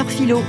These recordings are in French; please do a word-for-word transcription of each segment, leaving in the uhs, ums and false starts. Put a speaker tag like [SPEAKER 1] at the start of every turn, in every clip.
[SPEAKER 1] L'heure philo.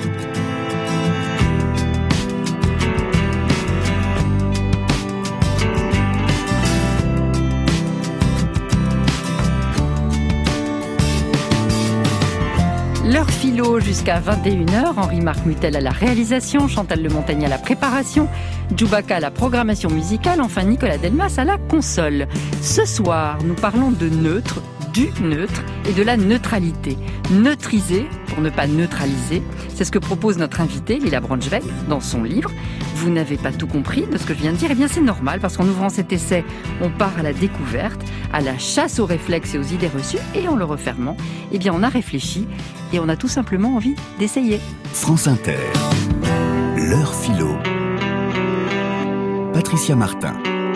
[SPEAKER 1] L'heure philo jusqu'à vingt et une heures, Henri-Marc Mutel à la réalisation, Chantal Lemontagne à la préparation, Djoubaka à la programmation musicale, enfin Nicolas Delmas à la console. Ce soir, nous parlons de neutre, du neutre et de la neutralité. Neutriser pour ne pas neutraliser, c'est ce que propose notre invitée Lila Braunschweig dans son livre. Vous n'avez pas tout compris de ce que je viens de dire, eh bien c'est normal parce qu'en ouvrant cet essai, on part à la découverte, à la chasse aux réflexes et aux idées reçues, et en le refermant, eh bien on a réfléchi et on a tout simplement envie d'essayer.
[SPEAKER 2] France Inter, l'heure philo. Patricia Martin.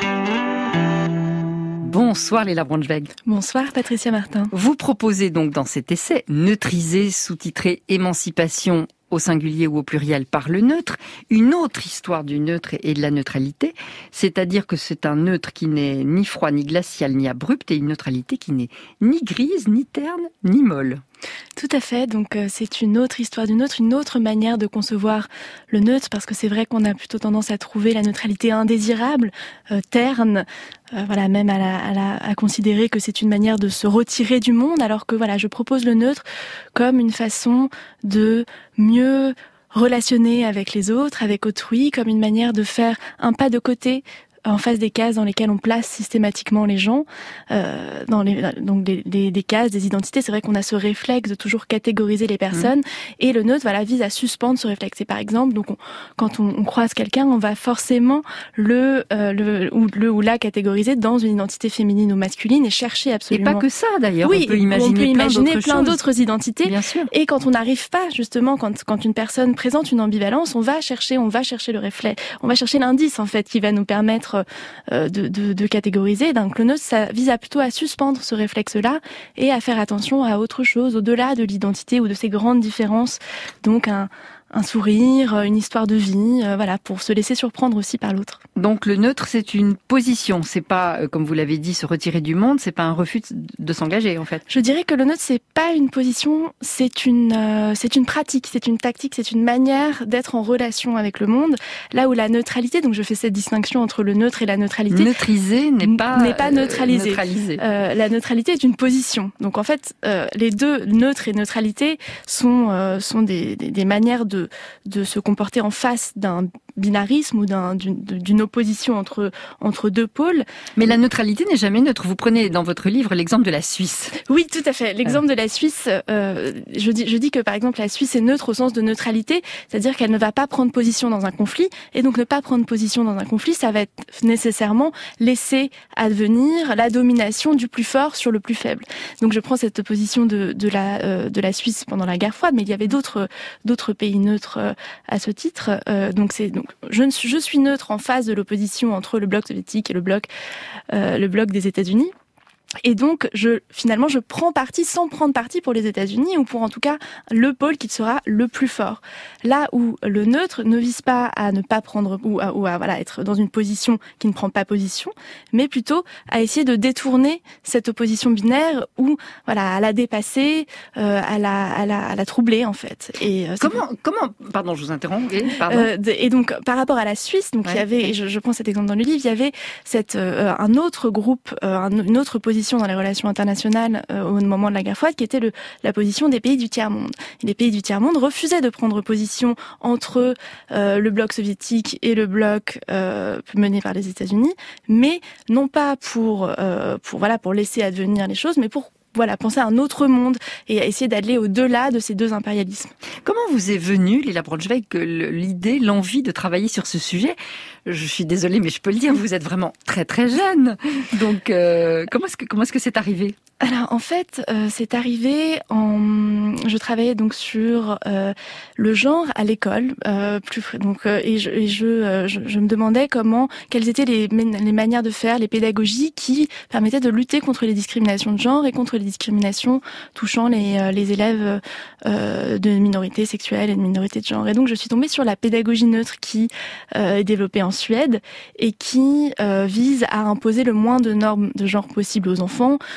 [SPEAKER 1] Bonsoir Lila Braunschweig.
[SPEAKER 3] Bonsoir Patricia Martin.
[SPEAKER 1] Vous proposez donc dans cet essai, Neutriser, sous-titré Émancipation au singulier ou au pluriel par le neutre, une autre histoire du neutre et de la neutralité, c'est-à-dire que c'est un neutre qui n'est ni froid, ni glacial, ni abrupt, et une neutralité qui n'est ni grise, ni terne, ni molle.
[SPEAKER 3] Tout à fait, donc euh, c'est une autre histoire du neutre, une autre manière de concevoir le neutre, parce que c'est vrai qu'on a plutôt tendance à trouver la neutralité indésirable, euh, terne, euh, voilà, même à, la, à, la, à considérer que c'est une manière de se retirer du monde, alors que voilà, je propose le neutre comme une façon de mieux relationner avec les autres, avec autrui, comme une manière de faire un pas de côté en face des cases dans lesquelles on place systématiquement les gens, euh, dans les, donc des, des, des cases, des identités. C'est vrai qu'on a ce réflexe de toujours catégoriser les personnes, mmh. et le neutre, voilà, vise à suspendre ce réflexe. Et par exemple, donc on, quand on, on croise quelqu'un, on va forcément le, euh, le, ou, le ou la catégoriser dans une identité féminine ou masculine et chercher absolument.
[SPEAKER 1] Et pas que ça d'ailleurs.
[SPEAKER 3] Oui,
[SPEAKER 1] on peut imaginer,
[SPEAKER 3] on peut imaginer
[SPEAKER 1] plein,
[SPEAKER 3] plein,
[SPEAKER 1] d'autres,
[SPEAKER 3] d'autres identités.
[SPEAKER 1] Bien sûr.
[SPEAKER 3] Et quand on n'arrive pas, justement, quand, quand une personne présente une ambivalence, on va chercher, on va chercher le réflexe, on va chercher l'indice en fait qui va nous permettre De, de, de catégoriser. Donc le neutre, ça vise à plutôt à suspendre ce réflexe-là et à faire attention à autre chose, au-delà de l'identité ou de ces grandes différences. Donc un, un sourire, une histoire de vie, euh, voilà, pour se laisser surprendre aussi par l'autre.
[SPEAKER 1] Donc le neutre, c'est une position. C'est pas, comme vous l'avez dit, se retirer du monde. C'est pas un refus de, de s'engager, en fait.
[SPEAKER 3] Je dirais que le neutre, c'est pas une position, c'est une, euh, c'est une pratique, c'est une tactique, c'est une manière d'être en relation avec le monde. Là où la neutralité, donc je fais cette distinction entre le neutre et la neutralité.
[SPEAKER 1] Neutriser n'est pas
[SPEAKER 3] n'est pas neutralisé.
[SPEAKER 1] Euh, neutralisé.
[SPEAKER 3] Euh, la neutralité est une position. Donc en fait, euh, les deux, neutre et neutralité, sont euh, sont des, des, des manières de de se comporter en face d'un binarisme ou d'un, d'une, d'une opposition entre, entre deux pôles.
[SPEAKER 1] Mais la neutralité n'est jamais neutre. Vous prenez dans votre livre l'exemple de la Suisse.
[SPEAKER 3] Oui, tout à fait. L'exemple de la Suisse, euh, je dis, je dis que par exemple la Suisse est neutre au sens de neutralité, c'est-à-dire qu'elle ne va pas prendre position dans un conflit, et donc ne pas prendre position dans un conflit, ça va être nécessairement laisser advenir la domination du plus fort sur le plus faible. Donc je prends cette position de, de la, euh, de la Suisse pendant la guerre froide, mais il y avait d'autres, d'autres pays neutres euh, à ce titre. Euh, donc c'est donc je, ne suis, je suis neutre en face de l'opposition entre le bloc soviétique et le bloc, euh, le bloc des États-Unis. Et donc, je, finalement, je prends parti sans prendre parti pour les États-Unis ou pour en tout cas le pôle qui sera le plus fort. Là où le neutre ne vise pas à ne pas prendre ou à, ou à voilà être dans une position qui ne prend pas position, mais plutôt à essayer de détourner cette opposition binaire ou voilà à la dépasser, euh, à la à la à la troubler en fait. Et euh,
[SPEAKER 1] comment comment pardon, je vous interromps. Oui, pardon.
[SPEAKER 3] Euh, et donc par rapport à la Suisse, donc ouais, il y avait, et je, je prends cet exemple dans le livre, il y avait cette euh, un autre groupe, euh, un, une autre position dans les relations internationales euh, au moment de la guerre froide, qui était le, la position des pays du tiers-monde. Et les pays du tiers-monde refusaient de prendre position entre euh, le bloc soviétique et le bloc euh, mené par les États-Unis, mais non pas pour, euh, pour, voilà, pour laisser advenir les choses, mais pour voilà, penser à un autre monde et à essayer d'aller au-delà de ces deux impérialismes.
[SPEAKER 1] Comment vous est venue, Lila Braunschweig, l'idée, l'envie de travailler sur ce sujet ? Je suis désolée, mais je peux le dire, vous êtes vraiment très très jeune. Donc, euh, comment est-ce que comment est-ce que c'est arrivé ?
[SPEAKER 3] Alors, en fait, euh, c'est arrivé en. Je travaillais donc sur euh, le genre à l'école, euh, plus donc euh, et je et je, euh, je je me demandais comment, quelles étaient les les manières de faire, les pédagogies qui permettaient de lutter contre les discriminations de genre et contre les discriminations touchant les euh, les élèves euh, de minorités sexuelles et de minorités de genre. Et donc, je suis tombée sur la pédagogie neutre qui euh, est développée en Suède et qui euh, vise à imposer le moins de normes de genre possible aux enfants, euh,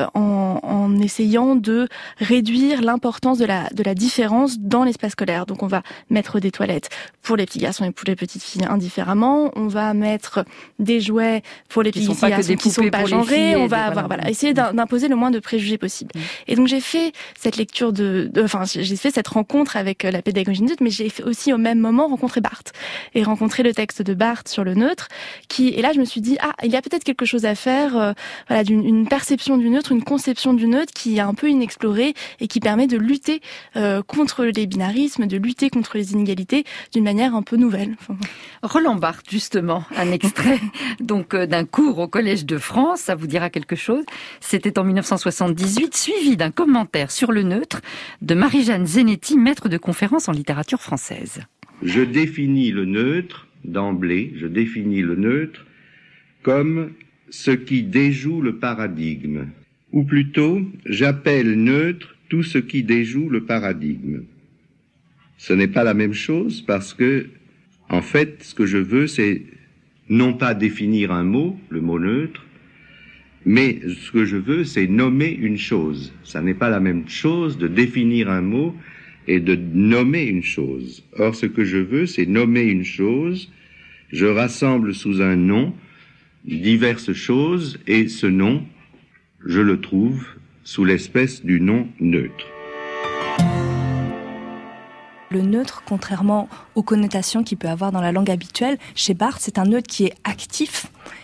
[SPEAKER 3] en, en essayant de réduire l'importance de la, de la différence dans l'espace scolaire. Donc on va mettre des toilettes pour les petits garçons et pour les petites filles indifféremment, on va mettre des jouets pour les petits garçons qui sont pas genrés, on va avoir, voilà, essayer d'imposer le moins de préjugés possible. Mmh. Et donc j'ai fait cette lecture de, de, enfin j'ai fait cette rencontre avec la pédagogie neutre, mais j'ai fait aussi au même moment rencontrer Barthes et rencontrer le texte de Barthes sur le neutre, qui, et là je me suis dit, ah, il y a peut-être quelque chose à faire, euh, voilà, d'une une perception du neutre, une conception du neutre qui est un peu inexplorée et qui permet de lutter euh, contre les binarismes, de lutter contre les inégalités d'une manière un peu nouvelle. Enfin,
[SPEAKER 1] Roland Barthes, justement, un extrait donc euh, d'un cours au Collège de France, ça vous dira quelque chose. C'était en dix-neuf cent soixante-dix-huit, suivi d'un commentaire sur le neutre de Marie-Jeanne Zenetti, maître de conférence en littérature française.
[SPEAKER 4] Je définis le neutre d'emblée, je définis le neutre comme ce qui déjoue le paradigme, ou plutôt, j'appelle neutre tout ce qui déjoue le paradigme. Ce n'est pas la même chose parce que, en fait, ce que je veux, c'est non pas définir un mot, le mot neutre, mais ce que je veux, c'est nommer une chose. Ça n'est pas la même chose de définir un mot et de nommer une chose. Or, ce que je veux, c'est nommer une chose. Je rassemble sous un nom diverses choses, et ce nom, je le trouve sous l'espèce du nom neutre.
[SPEAKER 5] Le neutre, contrairement aux connotations qu'il peut avoir dans la langue habituelle, chez Barthes, c'est un neutre qui est actif.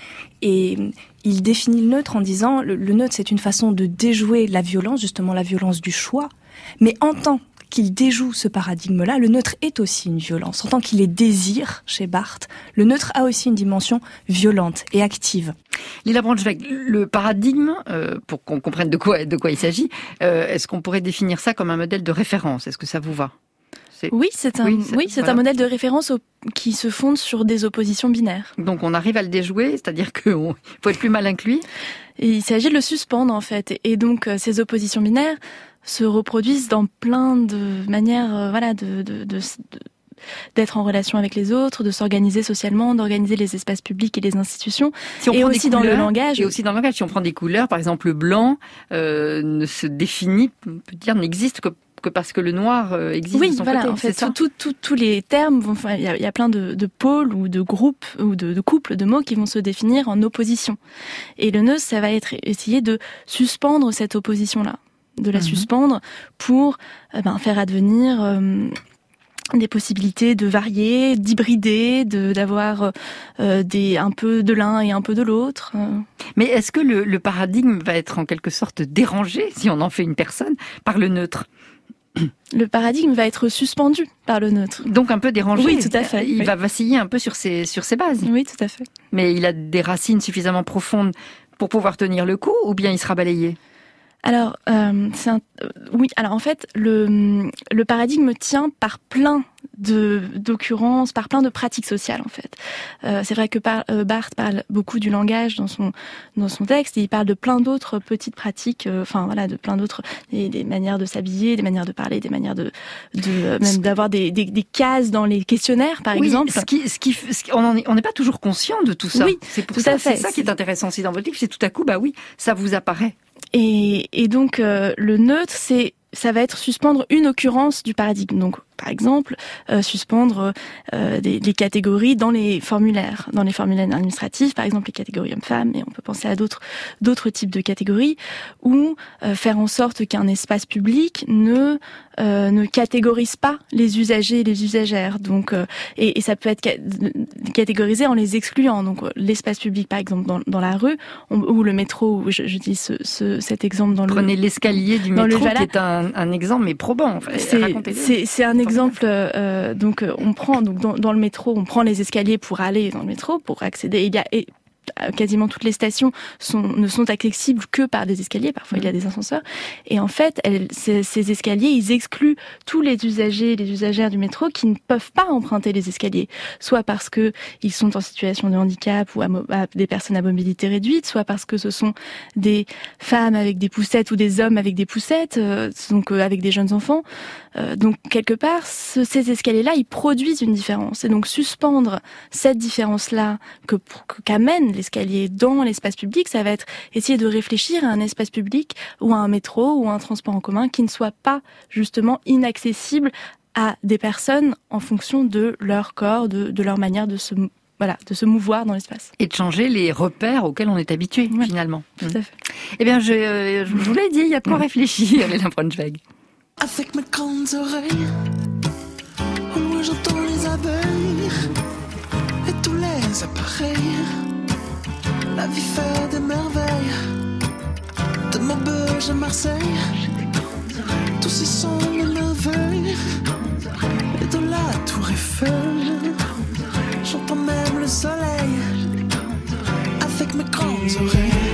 [SPEAKER 5] Et il définit le neutre en disant, le, le neutre, c'est une façon de déjouer la violence, justement la violence du choix. Mais en tant qu'il déjoue ce paradigme-là, le neutre est aussi une violence. En tant qu'il est désir, chez Barthes, le neutre a aussi une dimension violente et active.
[SPEAKER 1] Lila Braunschweig, le paradigme, euh, pour qu'on comprenne de quoi, de quoi il s'agit, euh, est-ce qu'on pourrait définir ça comme un modèle de référence ? Est-ce que ça vous va ?
[SPEAKER 3] C'est... Oui, c'est un, oui, c'est, oui, c'est voilà. un modèle de référence au, qui se fonde sur des oppositions binaires.
[SPEAKER 1] Donc on arrive à le déjouer, c'est-à-dire qu'il faut être plus malin que lui.
[SPEAKER 3] Et il s'agit de le suspendre en fait. Et donc ces oppositions binaires se reproduisent dans plein de manières, euh, voilà, de, de, de, de, d'être en relation avec les autres, de s'organiser socialement, d'organiser les espaces publics et les institutions.
[SPEAKER 1] Si on
[SPEAKER 3] et
[SPEAKER 1] prend
[SPEAKER 3] aussi
[SPEAKER 1] des couleurs,
[SPEAKER 3] dans le langage.
[SPEAKER 1] Et aussi dans le langage. Si on prend des couleurs, par exemple le blanc euh, ne se définit, on peut dire, n'existe que que parce que le noir existe
[SPEAKER 3] oui,
[SPEAKER 1] de son
[SPEAKER 3] voilà,
[SPEAKER 1] côté.
[SPEAKER 3] En fait, tous tout, tout, tout les termes, enfin, il y a, y a plein de, de pôles ou de groupes ou de, de couples de mots qui vont se définir en opposition. Et le nœud, ça va être essayer de suspendre cette opposition-là, de la mmh. suspendre pour eh ben, faire advenir euh, des possibilités de varier, d'hybrider, de, d'avoir euh, des, un peu de l'un et un peu de l'autre.
[SPEAKER 1] Mais est-ce que le, le paradigme va être en quelque sorte dérangé, si on en fait une personne, par le neutre ?
[SPEAKER 3] Le paradigme va être suspendu par le neutre.
[SPEAKER 1] Donc un peu dérangé.
[SPEAKER 3] Oui, tout à fait.
[SPEAKER 1] Il
[SPEAKER 3] oui.
[SPEAKER 1] va vaciller un peu sur ses, sur ses bases.
[SPEAKER 3] Oui, tout à fait.
[SPEAKER 1] Mais il a des racines suffisamment profondes pour pouvoir tenir le coup, ou bien il sera balayé ?
[SPEAKER 3] Alors, euh, c'est un, euh, oui. Alors en fait, le, le paradigme tient par plein de d'occurrences, par plein de pratiques sociales en fait. Euh, c'est vrai que par, euh, Barthes parle beaucoup du langage dans son dans son texte. Et il parle de plein d'autres petites pratiques. Euh, enfin voilà, de plein d'autres des, des manières de s'habiller, des manières de parler, des manières de de euh, même d'avoir des, des des cases dans les questionnaires par
[SPEAKER 1] oui,
[SPEAKER 3] exemple.
[SPEAKER 1] Ce qui ce qui, ce qui on n'est pas toujours conscient de tout ça.
[SPEAKER 3] Oui,
[SPEAKER 1] c'est pour
[SPEAKER 3] tout
[SPEAKER 1] ça.
[SPEAKER 3] à fait.
[SPEAKER 1] C'est ça qui est intéressant aussi dans votre livre. C'est tout à coup, bah oui, ça vous apparaît.
[SPEAKER 3] Et, et donc euh, le neutre, c'est ça va être suspendre une occurrence du paradigme. Donc, par exemple, euh, suspendre euh, des, des catégories dans les formulaires, dans les formulaires administratifs, par exemple les catégories hommes-femmes, et on peut penser à d'autres d'autres types de catégories, ou euh, faire en sorte qu'un espace public ne euh, ne catégorise pas les usagers et les usagères. Donc, euh, et, et ça peut être ca- catégorisé en les excluant. Donc, l'espace public, par exemple, dans, dans la rue, on, ou le métro. Où je, je dis ce, ce, cet exemple dans
[SPEAKER 1] Prenez le. Prenez l'escalier du métro,
[SPEAKER 3] qui
[SPEAKER 1] est un, un exemple, mais probant. Enfin,
[SPEAKER 3] c'est, c'est, c'est un exemple. Euh, donc, on prend donc dans, dans le métro, on prend les escaliers pour aller dans le métro, pour accéder. Il y a et, quasiment toutes les stations sont, ne sont accessibles que par des escaliers. Parfois, mmh. il y a des ascenseurs. Et en fait, elles, ces, ces escaliers, ils excluent tous les usagers et les usagères du métro qui ne peuvent pas emprunter les escaliers. Soit parce que ils sont en situation de handicap ou à, à des personnes à mobilité réduite, soit parce que ce sont des femmes avec des poussettes ou des hommes avec des poussettes, euh, donc euh, avec des jeunes enfants. Euh, donc, quelque part, ce, ces escaliers-là, ils produisent une différence. Et donc, suspendre cette différence-là que, que, qu'amènent de l'escalier dans l'espace public, ça va être essayer de réfléchir à un espace public ou à un métro ou à un transport en commun qui ne soit pas justement inaccessible à des personnes en fonction de leur corps, de, de leur manière de se, voilà, de se mouvoir dans l'espace.
[SPEAKER 1] Et de changer les repères auxquels on est habitué, ouais, finalement.
[SPEAKER 3] Tout à fait.
[SPEAKER 1] Eh bien, je, euh, je vous l'ai dit, il y a de quoi réfléchir, Léla Braunschweig.
[SPEAKER 6] Avec mes grandes oreilles, au loin j'entends les abeilles et tous les appareils. La vie fait des merveilles, de Maubeuge à Marseille, tous ces sont des merveilles. Et de la tour Eiffel, j'entends même le soleil avec mes grandes oreilles.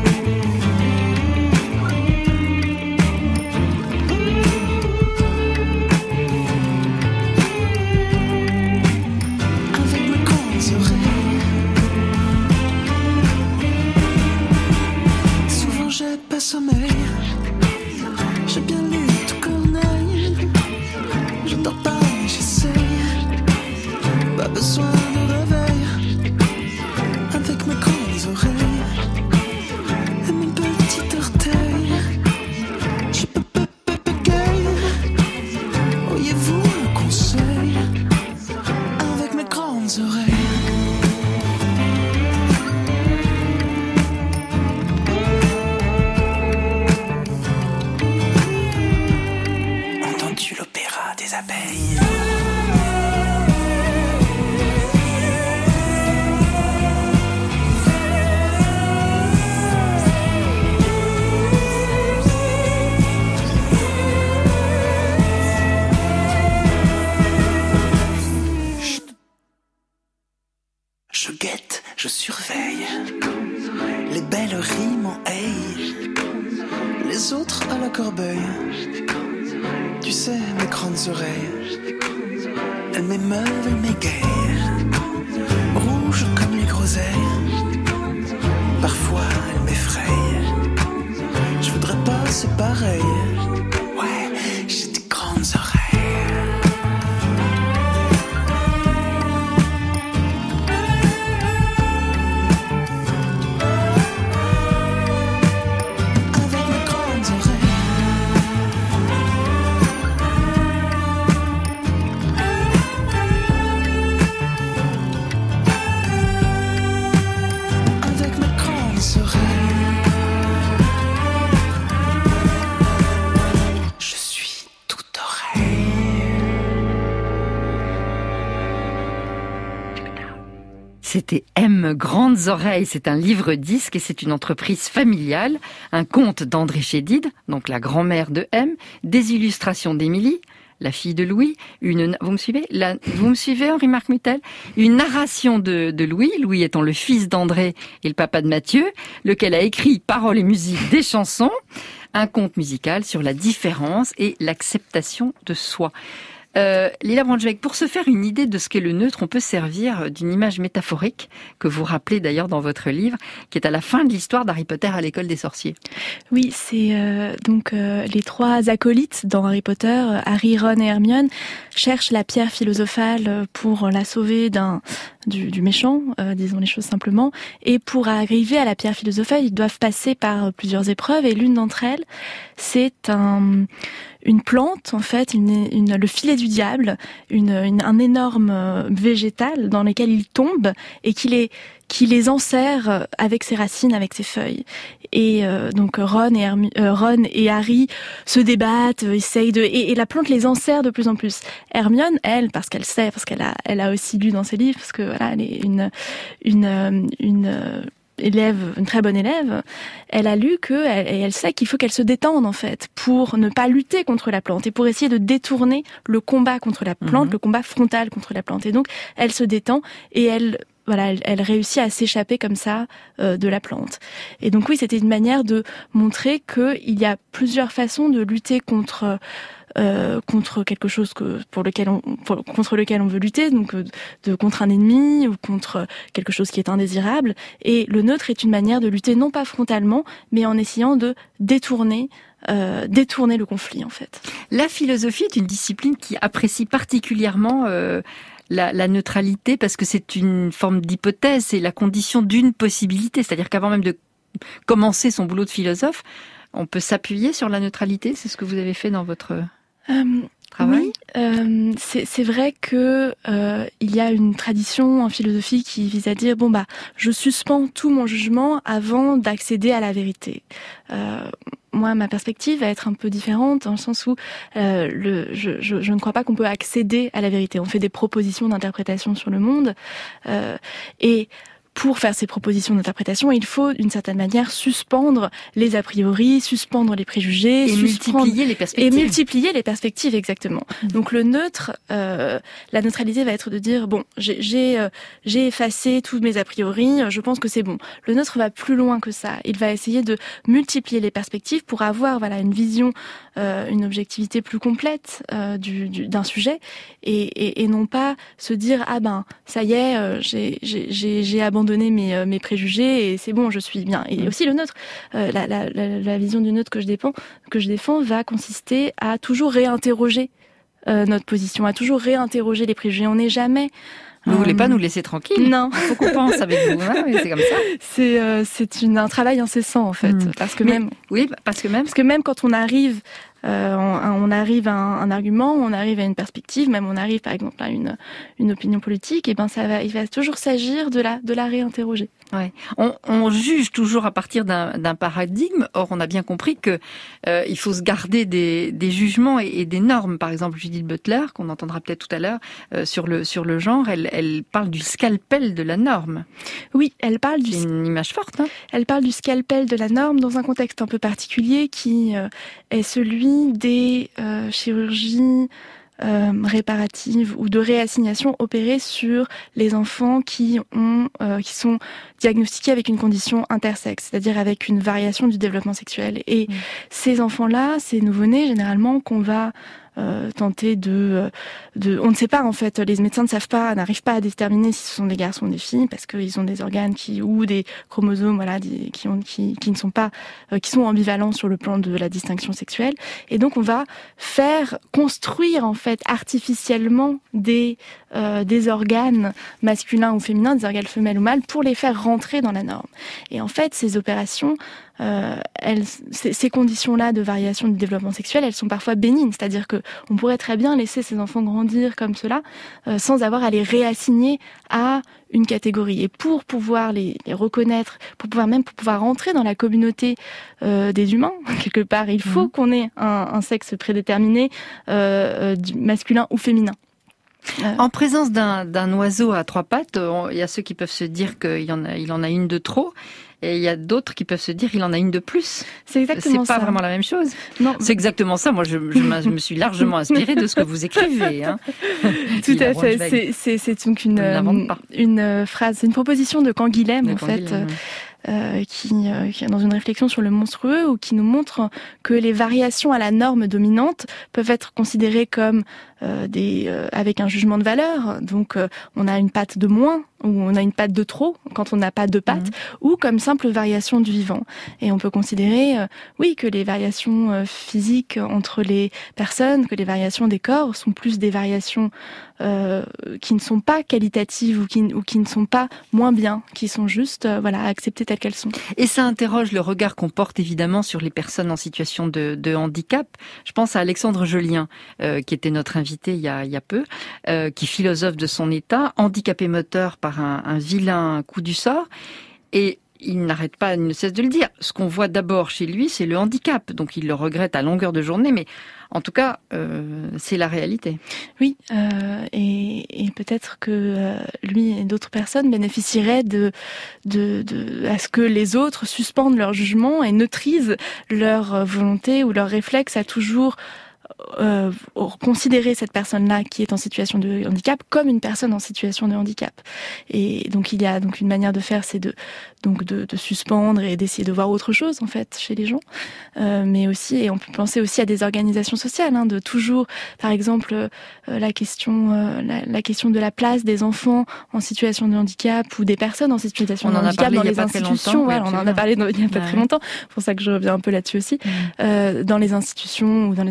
[SPEAKER 6] Avec mes grandes oreilles. Souvent j'ai pas sommeil, j'ai bien lu tout Corneille. Je dors pas, mais j'essaye. Pas besoin de réveil. Avec mes grandes oreilles et mes petits orteils, je peux pas bégayer. Auriez-vous un conseil? Avec mes grandes oreilles. Entendu l'opéra des abeilles. Chut. Je guette, je surveille les belles rimes en haie, les autres à la corbeille. Tu sais, mes grandes oreilles, elles m'émeuvent, elles m'égayent, rouges comme les groseilles. Parfois, elles m'effrayent. Je voudrais pas, c'est pareil. Ouais, j'ai des grandes oreilles. Avec mes grandes oreilles. Avec mes grandes oreilles. Je suis tout oreille.
[SPEAKER 1] C'était M, Grandes Oreilles. C'est un livre-disque et c'est une entreprise familiale. Un conte d'André Chédid, donc la grand-mère de M, des illustrations d'Émilie, la fille de Louis, une, vous me suivez? La, vous me suivez, Henri-Marc Mutel? Une narration de, de Louis, Louis étant le fils d'André et le papa de Mathieu, lequel a écrit paroles et musique des chansons. Un conte musical sur la différence et l'acceptation de soi. Euh, Léla Braunschweig, pour se faire une idée de ce qu'est le neutre, on peut servir d'une image métaphorique que vous rappelez d'ailleurs dans votre livre, qui est à la fin de l'histoire d'Harry Potter à l'école des sorciers.
[SPEAKER 3] Oui, c'est euh, donc euh, les trois acolytes dans Harry Potter, euh, Harry, Ron et Hermione, cherchent la pierre philosophale pour la sauver d'un du, du méchant, euh, disons les choses simplement. Et pour arriver à la pierre philosophale, ils doivent passer par plusieurs épreuves. Et l'une d'entre elles, c'est un une plante, en fait, une, une, le filet du diable, une, une, un énorme végétal dans lequel ils tombent et qui les, qui les enserre avec ses racines, avec ses feuilles. Et euh, donc Ron et, Hermi, euh, Ron et Harry se débattent, essayent de, et, et la plante les enserre de plus en plus. Hermione, elle, parce qu'elle sait, parce qu'elle a, elle a aussi lu dans ses livres, parce que voilà, elle est une, une, une, une élève, une très bonne élève, elle a lu que, elle, et elle sait qu'il faut qu'elle se détende en fait, pour ne pas lutter contre la plante et pour essayer de détourner le combat contre la plante, mmh. le combat frontal contre la plante. Et donc, elle se détend et elle, voilà, elle, elle réussit à s'échapper comme ça euh, de la plante. Et donc oui, c'était une manière de montrer qu'il y a plusieurs façons de lutter contre Euh, contre quelque chose que pour lequel on pour, contre lequel on veut lutter, donc de, de contre un ennemi ou contre quelque chose qui est indésirable. Et le neutre est une manière de lutter non pas frontalement, mais en essayant de détourner euh, détourner le conflit en fait.
[SPEAKER 1] La philosophie est une discipline qui apprécie particulièrement euh, la, la neutralité, parce que c'est une forme d'hypothèse, c'est la condition d'une possibilité. C'est-à-dire qu'avant même de commencer son boulot de philosophe, on peut s'appuyer sur la neutralité. C'est ce que vous avez fait dans votre
[SPEAKER 3] euh,
[SPEAKER 1] travail.
[SPEAKER 3] Oui, euh, c'est, c'est vrai que euh, il y a une tradition en philosophie qui vise à dire bon bah je suspends tout mon jugement avant d'accéder à la vérité. Euh, Moi, ma perspective va être un peu différente dans le sens où euh, le, je, je, je ne crois pas qu'on peut accéder à la vérité. On fait des propositions d'interprétation sur le monde euh, et pour faire ces propositions d'interprétation, il faut d'une certaine manière suspendre les a priori, suspendre les préjugés,
[SPEAKER 1] et multiplier les perspectives.
[SPEAKER 3] Et multiplier les perspectives, exactement. Mmh. Donc le neutre, euh, la neutralité va être de dire bon, j'ai j'ai, euh, j'ai effacé tous mes a priori, je pense que c'est bon. Le neutre va plus loin que ça. Il va essayer de multiplier les perspectives pour avoir voilà une vision, euh, une objectivité plus complète euh, du, du, d'un sujet et, et, et non pas se dire ah ben ça y est, euh, j'ai j'ai j'ai, j'ai abandonné donner mes, euh, mes préjugés et c'est bon, je suis bien. Et aussi le neutre, euh, la, la, la, la vision du neutre que je défends, que je défends va consister à toujours réinterroger euh, notre position, à toujours réinterroger les préjugés. On n'est jamais...
[SPEAKER 1] Vous ne voulez pas nous laisser tranquilles?
[SPEAKER 3] Non.
[SPEAKER 1] Il faut qu'on pense avec vous. Hein, c'est comme ça.
[SPEAKER 3] C'est, euh, c'est une, un travail incessant, en fait. Mmh. Parce que
[SPEAKER 1] Mais,
[SPEAKER 3] même...
[SPEAKER 1] Oui, parce que même...
[SPEAKER 3] Parce que même quand on arrive... Euh, on, on arrive à un, un argument, on arrive à une perspective, même on arrive par exemple à une, une opinion politique, et ben ça va, il va toujours s'agir de la, de la réinterroger.
[SPEAKER 1] Ouais. On, on juge toujours à partir d'un, d'un paradigme. Or, on a bien compris que euh, il faut se garder des, des jugements et, et des normes. Par exemple, Judith Butler, qu'on entendra peut-être tout à l'heure euh, sur le sur le genre, elle, elle parle du scalpel de la norme.
[SPEAKER 3] Oui, elle parle du.
[SPEAKER 1] C'est une image forte. Hein.
[SPEAKER 3] Elle parle du scalpel de la norme dans un contexte un peu particulier qui euh, est celui des euh, chirurgies euh, réparatives ou de réassignation opérées sur les enfants qui ont euh, qui sont diagnostiqués avec une condition intersexe, c'est-à-dire avec une variation du développement sexuel. Et mmh. ces enfants-là, ces nouveau-nés, généralement, qu'on va Euh, tenter de, de... On ne sait pas, en fait. Les médecins ne savent pas, n'arrivent pas à déterminer si ce sont des garçons ou des filles, parce qu'ils ont des organes qui, ou des chromosomes, voilà, des, qui, ont, qui, qui ne sont pas, euh, qui sont ambivalents sur le plan de la distinction sexuelle. Et donc, on va faire construire, en fait, artificiellement des, euh, des organes masculins ou féminins, des organes femelles ou mâles, pour les faire rentrer dans la norme. Et en fait, ces opérations, Euh, elles, ces, ces conditions-là de variation du développement sexuel, elles sont parfois bénignes, c'est-à-dire que on pourrait très bien laisser ces enfants grandir comme cela, euh, sans avoir à les réassigner à une catégorie. Et pour pouvoir les, les reconnaître, pour pouvoir même pour pouvoir rentrer dans la communauté euh, des humains, quelque part, il faut mmh. qu'on ait un, un sexe prédéterminé, euh, du masculin ou féminin.
[SPEAKER 1] Euh. En présence d'un, d'un oiseau à trois pattes, on, il y a ceux qui peuvent se dire qu'il en a, il en a une de trop. Et il y a d'autres qui peuvent se dire qu'il en a une de plus.
[SPEAKER 3] C'est exactement ça.
[SPEAKER 1] C'est pas
[SPEAKER 3] ça.
[SPEAKER 1] vraiment la même chose.
[SPEAKER 3] Non.
[SPEAKER 1] C'est exactement ça. Moi, je, je, je me suis largement inspirée de ce que vous écrivez. Hein.
[SPEAKER 3] Tout à fait. C'est, c'est, c'est donc une, une, une phrase, c'est une proposition de Canguilhem, de en Canguilhem, fait. Oui. Euh, qui, euh, qui est dans une réflexion sur le monstrueux ou qui nous montre que les variations à la norme dominante peuvent être considérées comme euh, des euh, avec un jugement de valeur. Donc euh, on a une patte de moins ou on a une patte de trop quand on n'a pas deux pattes, mmh. ou comme simple variation du vivant. Et on peut considérer, euh, oui, que les variations euh, physiques entre les personnes, que les variations des corps sont plus des variations euh, qui ne sont pas qualitatives ou qui, ou qui ne sont pas moins bien, qui sont juste, euh, voilà, acceptées telles qu'elles sont.
[SPEAKER 1] Et ça interroge le regard qu'on porte évidemment sur les personnes en situation de, de handicap. Je pense à Alexandre Jolien, euh, qui était notre invité il y a, il y a peu, euh, qui philosophe de son état, handicapé moteur par un, un vilain coup du sort. Et il n'arrête pas, il ne cesse de le dire. Ce qu'on voit d'abord chez lui, c'est le handicap. Donc il le regrette à longueur de journée, mais en tout cas, euh, c'est la réalité.
[SPEAKER 3] Oui, euh, et, et peut-être que euh, lui et d'autres personnes bénéficieraient de, de, de, à ce que les autres suspendent leur jugement et neutralisent leur volonté ou leur réflexe à toujours Euh, considérer cette personne-là qui est en situation de handicap comme une personne en situation de handicap. Et donc il y a donc une manière de faire, c'est de donc de, de suspendre et d'essayer de voir autre chose en fait chez les gens. Euh, mais aussi, et on peut penser aussi à des organisations sociales, hein, de toujours, par exemple, euh, la question euh, la, la question de la place des enfants en situation de handicap ou des personnes en situation
[SPEAKER 1] on
[SPEAKER 3] de handicap dans les institutions.
[SPEAKER 1] Oui,
[SPEAKER 3] ouais, on en a parlé dans, il n'y a pas ouais. très longtemps. C'est pour ça que je reviens un peu là-dessus aussi. Mmh. Euh, dans les institutions ou dans les institutions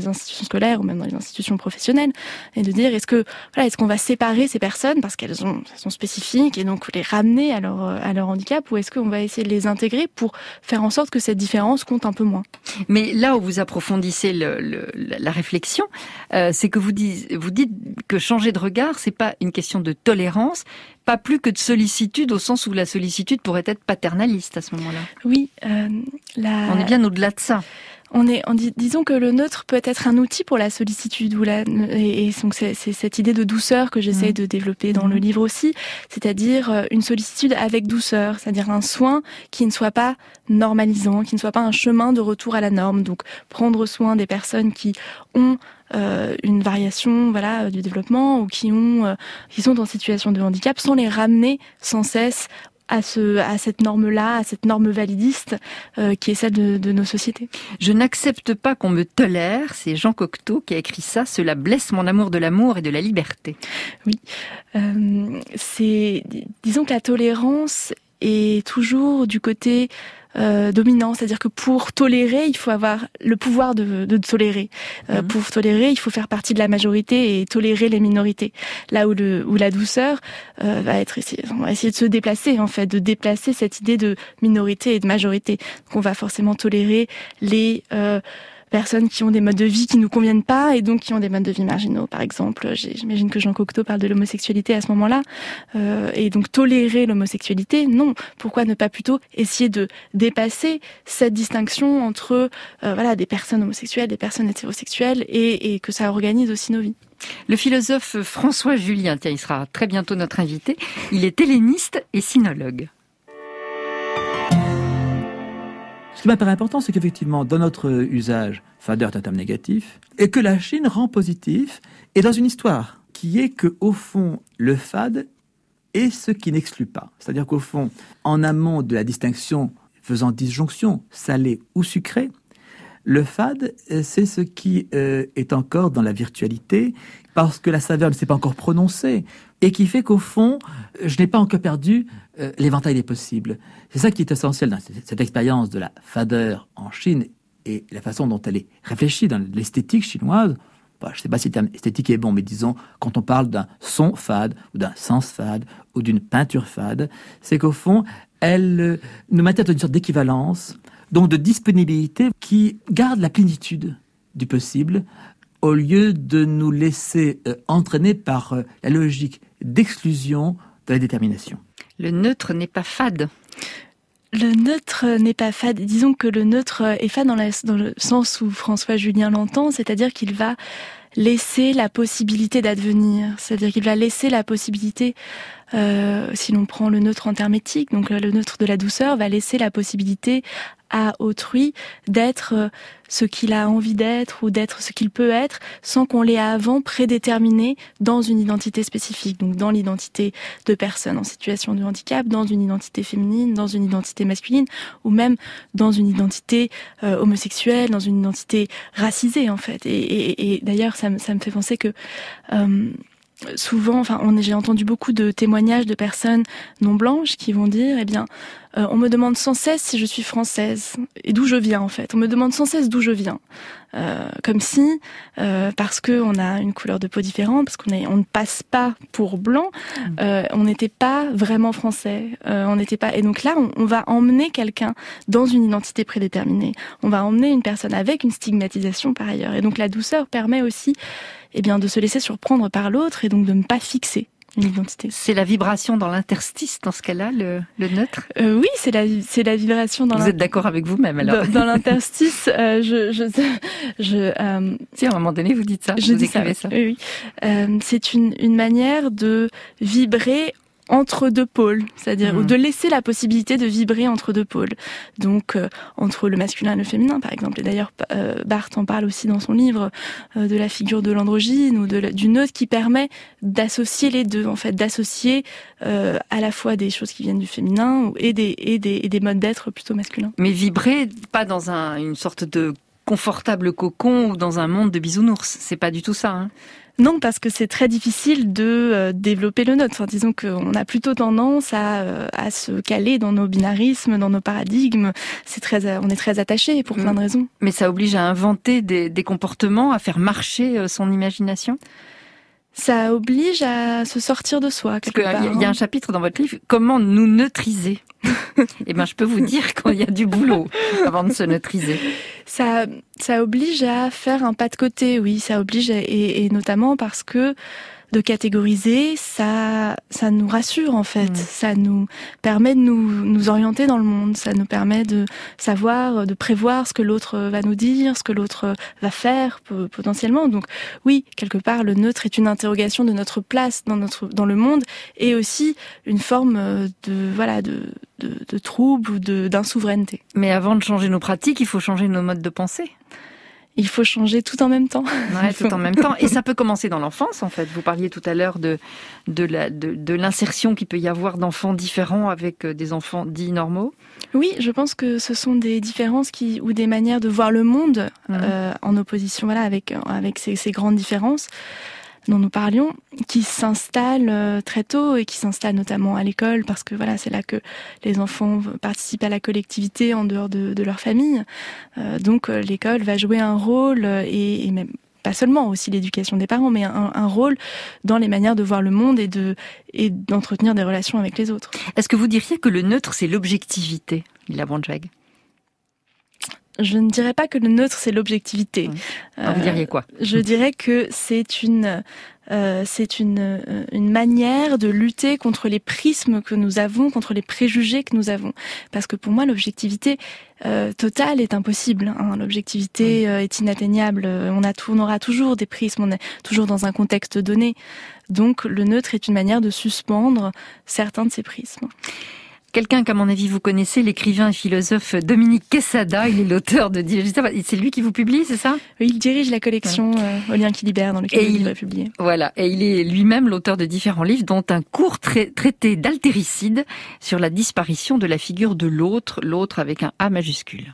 [SPEAKER 3] scolaires ou même dans les institutions professionnelles, et de dire est-ce que voilà, est-ce qu'on va séparer ces personnes parce qu'elles ont, elles sont spécifiques et donc les ramener à leur à leur handicap, ou est-ce qu'on va essayer de les intégrer pour faire en sorte que cette différence compte un peu moins.
[SPEAKER 1] Mais là où vous approfondissez le, le, la réflexion, euh, c'est que vous dites, vous dites que changer de regard, c'est pas une question de tolérance, pas plus que de sollicitude, au sens où la sollicitude pourrait être paternaliste à ce moment-là.
[SPEAKER 3] Oui, euh, la...
[SPEAKER 1] on est bien au-delà de ça.
[SPEAKER 3] On est, on dit, disons que le neutre peut être un outil pour la sollicitude, ou la, et, et donc c'est, c'est cette idée de douceur que j'essaie mmh. de développer dans mmh. le livre aussi, c'est-à-dire une sollicitude avec douceur, c'est-à-dire un soin qui ne soit pas normalisant, qui ne soit pas un chemin de retour à la norme. Donc prendre soin des personnes qui ont euh, une variation, voilà, du développement, ou qui ont, euh, qui sont en situation de handicap, sans les ramener sans cesse à ce, à cette norme-là, à cette norme validiste euh, qui est celle de, de nos sociétés.
[SPEAKER 1] Je n'accepte pas qu'on me tolère, c'est Jean Cocteau qui a écrit ça, cela blesse mon amour de l'amour et de la liberté.
[SPEAKER 3] Oui, euh, c'est, disons que la tolérance est toujours du côté Euh, dominant, c'est-à-dire que pour tolérer, il faut avoir le pouvoir de, de tolérer. Euh, mmh. Pour tolérer, il faut faire partie de la majorité et tolérer les minorités. Là où, le, où la douceur euh, va être essayer, on va essayer de se déplacer, en fait, de déplacer cette idée de minorité et de majorité. Donc on va forcément tolérer les euh, personnes qui ont des modes de vie qui nous conviennent pas et donc qui ont des modes de vie marginaux. Par exemple, j'imagine que Jean Cocteau parle de l'homosexualité à ce moment-là. Euh, et donc tolérer l'homosexualité, non. Pourquoi ne pas plutôt essayer de dépasser cette distinction entre euh, voilà, des personnes homosexuelles, des personnes hétérosexuelles, et, et que ça organise aussi nos vies.
[SPEAKER 1] Le philosophe François Julien, tiens, il sera très bientôt notre invité. Il est helléniste et sinologue.
[SPEAKER 7] Ce qui m'apparaît important, c'est qu'effectivement, dans notre usage, fader est un terme négatif, et que la Chine rend positif, et dans une histoire qui est que, au fond, le fade est ce qui n'exclut pas. C'est-à-dire qu'au fond, en amont de la distinction faisant disjonction, salé ou sucré, le fade, c'est ce qui euh, est encore dans la virtualité, parce que la saveur ne s'est pas encore prononcée, et qui fait qu'au fond, je n'ai pas encore perdu euh, l'éventail des possibles. C'est ça qui est essentiel dans cette, cette expérience de la fadeur en Chine, et la façon dont elle est réfléchie dans l'esthétique chinoise. Bah, je ne sais pas si le terme esthétique est bon, mais disons, quand on parle d'un son fade, ou d'un sens fade, ou d'une peinture fade, c'est qu'au fond, elle euh, nous maintient dans une sorte d'équivalence, donc de disponibilité qui garde la plénitude du possible, au lieu de nous laisser euh, entraîner par euh, la logique d'exclusion de la détermination.
[SPEAKER 1] Le neutre n'est pas fade.
[SPEAKER 3] Le neutre n'est pas fade. Disons que le neutre est fade dans, la, dans le sens où François Julien l'entend, c'est-à-dire qu'il va laisser la possibilité d'advenir, c'est-à-dire qu'il va laisser la possibilité, euh, si l'on prend le neutre en termes éthiques, donc le neutre de la douceur va laisser la possibilité à autrui d'être ce qu'il a envie d'être ou d'être ce qu'il peut être sans qu'on l'ait avant prédéterminé dans une identité spécifique, donc dans l'identité de personnes en situation de handicap, dans une identité féminine, dans une identité masculine ou même dans une identité euh, homosexuelle, dans une identité racisée en fait. Et, et, et d'ailleurs ça me, ça me fait penser que euh, souvent, enfin, on, j'ai entendu beaucoup de témoignages de personnes non blanches qui vont dire, eh bien, euh, on me demande sans cesse si je suis française et d'où je viens en fait. On me demande sans cesse d'où je viens, euh, comme si, euh, parce que on a une couleur de peau différente, parce qu'on est, on ne passe pas pour blanc, euh, on n'était pas vraiment français. Euh, on n'était pas. Et donc là, on, on va emmener quelqu'un dans une identité prédéterminée. On va emmener une personne avec une stigmatisation par ailleurs. Et donc la douceur permet aussi, eh bien, de se laisser surprendre par l'autre et donc de ne pas fixer une identité.
[SPEAKER 1] C'est la vibration dans l'interstice, dans ce cas-là, le, le neutre
[SPEAKER 3] euh, Oui, c'est la, c'est la vibration dans
[SPEAKER 1] Vous êtes d'accord avec vous-même, alors?
[SPEAKER 3] Dans, dans l'interstice, euh, je... je, je euh,
[SPEAKER 1] si, à un moment donné, vous dites ça,
[SPEAKER 3] je
[SPEAKER 1] vous
[SPEAKER 3] dis
[SPEAKER 1] écrivez
[SPEAKER 3] ça.
[SPEAKER 1] ça.
[SPEAKER 3] Oui, oui. Euh, c'est une, une manière de vibrer entre deux pôles, c'est-à-dire mmh. ou de laisser la possibilité de vibrer entre deux pôles. Donc euh, entre le masculin et le féminin, par exemple. Et d'ailleurs, euh, Barthes en parle aussi dans son livre euh, de la figure de l'androgyne ou de la, du neutre qui permet d'associer les deux, en fait, d'associer euh, à la fois des choses qui viennent du féminin et des et des, et des modes d'être plutôt masculins.
[SPEAKER 1] Mais vibrer pas dans un, une sorte de confortable cocon ou dans un monde de bisounours, c'est pas du tout ça, hein.
[SPEAKER 3] Non, parce que c'est très difficile de euh, développer le nôtre. Enfin, disons qu'on a plutôt tendance à, euh, à se caler dans nos binarismes, dans nos paradigmes. C'est très, on est très attachés pour plein de raisons.
[SPEAKER 1] Mais ça oblige à inventer des, des comportements, à faire marcher son imagination ?
[SPEAKER 3] Ça oblige à se sortir de soi, quelque part.
[SPEAKER 1] Il y a un chapitre dans votre livre, comment nous neutriser. Eh ben, je peux vous dire qu'il y a du boulot avant de se neutriser.
[SPEAKER 3] Ça, ça oblige à faire un pas de côté, oui. Ça oblige, à, et, et notamment parce que de catégoriser, ça, ça nous rassure en fait. Mmh. Ça nous permet de nous, nous orienter dans le monde. Ça nous permet de savoir, de prévoir ce que l'autre va nous dire, ce que l'autre va faire potentiellement. Donc oui, quelque part, le neutre est une interrogation de notre place dans notre dans le monde et aussi une forme de voilà de de, de trouble ou de d'insouveraineté.
[SPEAKER 1] Mais avant de changer nos pratiques, il faut changer nos modes de pensée.
[SPEAKER 3] Il faut changer tout en même temps.
[SPEAKER 1] Ouais, tout en même temps. Et ça peut commencer dans l'enfance, en fait. Vous parliez tout à l'heure de, de, la, de, de l'insertion qu'il peut y avoir d'enfants différents avec des enfants dits normaux.
[SPEAKER 3] Oui, je pense que ce sont des différences qui, ou des manières de voir le monde mmh. euh, en opposition voilà, avec, avec ces, ces grandes différences dont nous parlions, qui s'installent très tôt et qui s'installent notamment à l'école parce que voilà, c'est là que les enfants participent à la collectivité en dehors de, de leur famille. Euh, donc l'école va jouer un rôle et, et même pas seulement aussi l'éducation des parents, mais un, un rôle dans les manières de voir le monde et de et d'entretenir des relations avec les autres.
[SPEAKER 1] Est-ce que vous diriez que le neutre c'est l'objectivité, Lila Braunschweig ?
[SPEAKER 3] Je ne dirais pas que le neutre c'est l'objectivité.
[SPEAKER 1] Euh, vous diriez quoi ?
[SPEAKER 3] Je dirais que c'est une euh, c'est une une manière de lutter contre les prismes que nous avons, contre les préjugés que nous avons. Parce que pour moi l'objectivité euh, totale est impossible. Hein. L'objectivité euh, est inatteignable. On a tout, on aura toujours des prismes. On est toujours dans un contexte donné. Donc le neutre est une manière de suspendre certains de ces prismes.
[SPEAKER 1] Quelqu'un qu'à mon avis vous connaissez, l'écrivain et philosophe Dominique Quesada, il est l'auteur de... C'est lui qui vous publie, c'est ça ?
[SPEAKER 3] Oui, il dirige la collection ouais. euh, Au lien qui libère, dans lequel il est publié.
[SPEAKER 1] Voilà, et il est lui-même l'auteur de différents livres, dont un court tra- traité d'altéricide sur la disparition de la figure de l'autre, l'autre avec un A majuscule.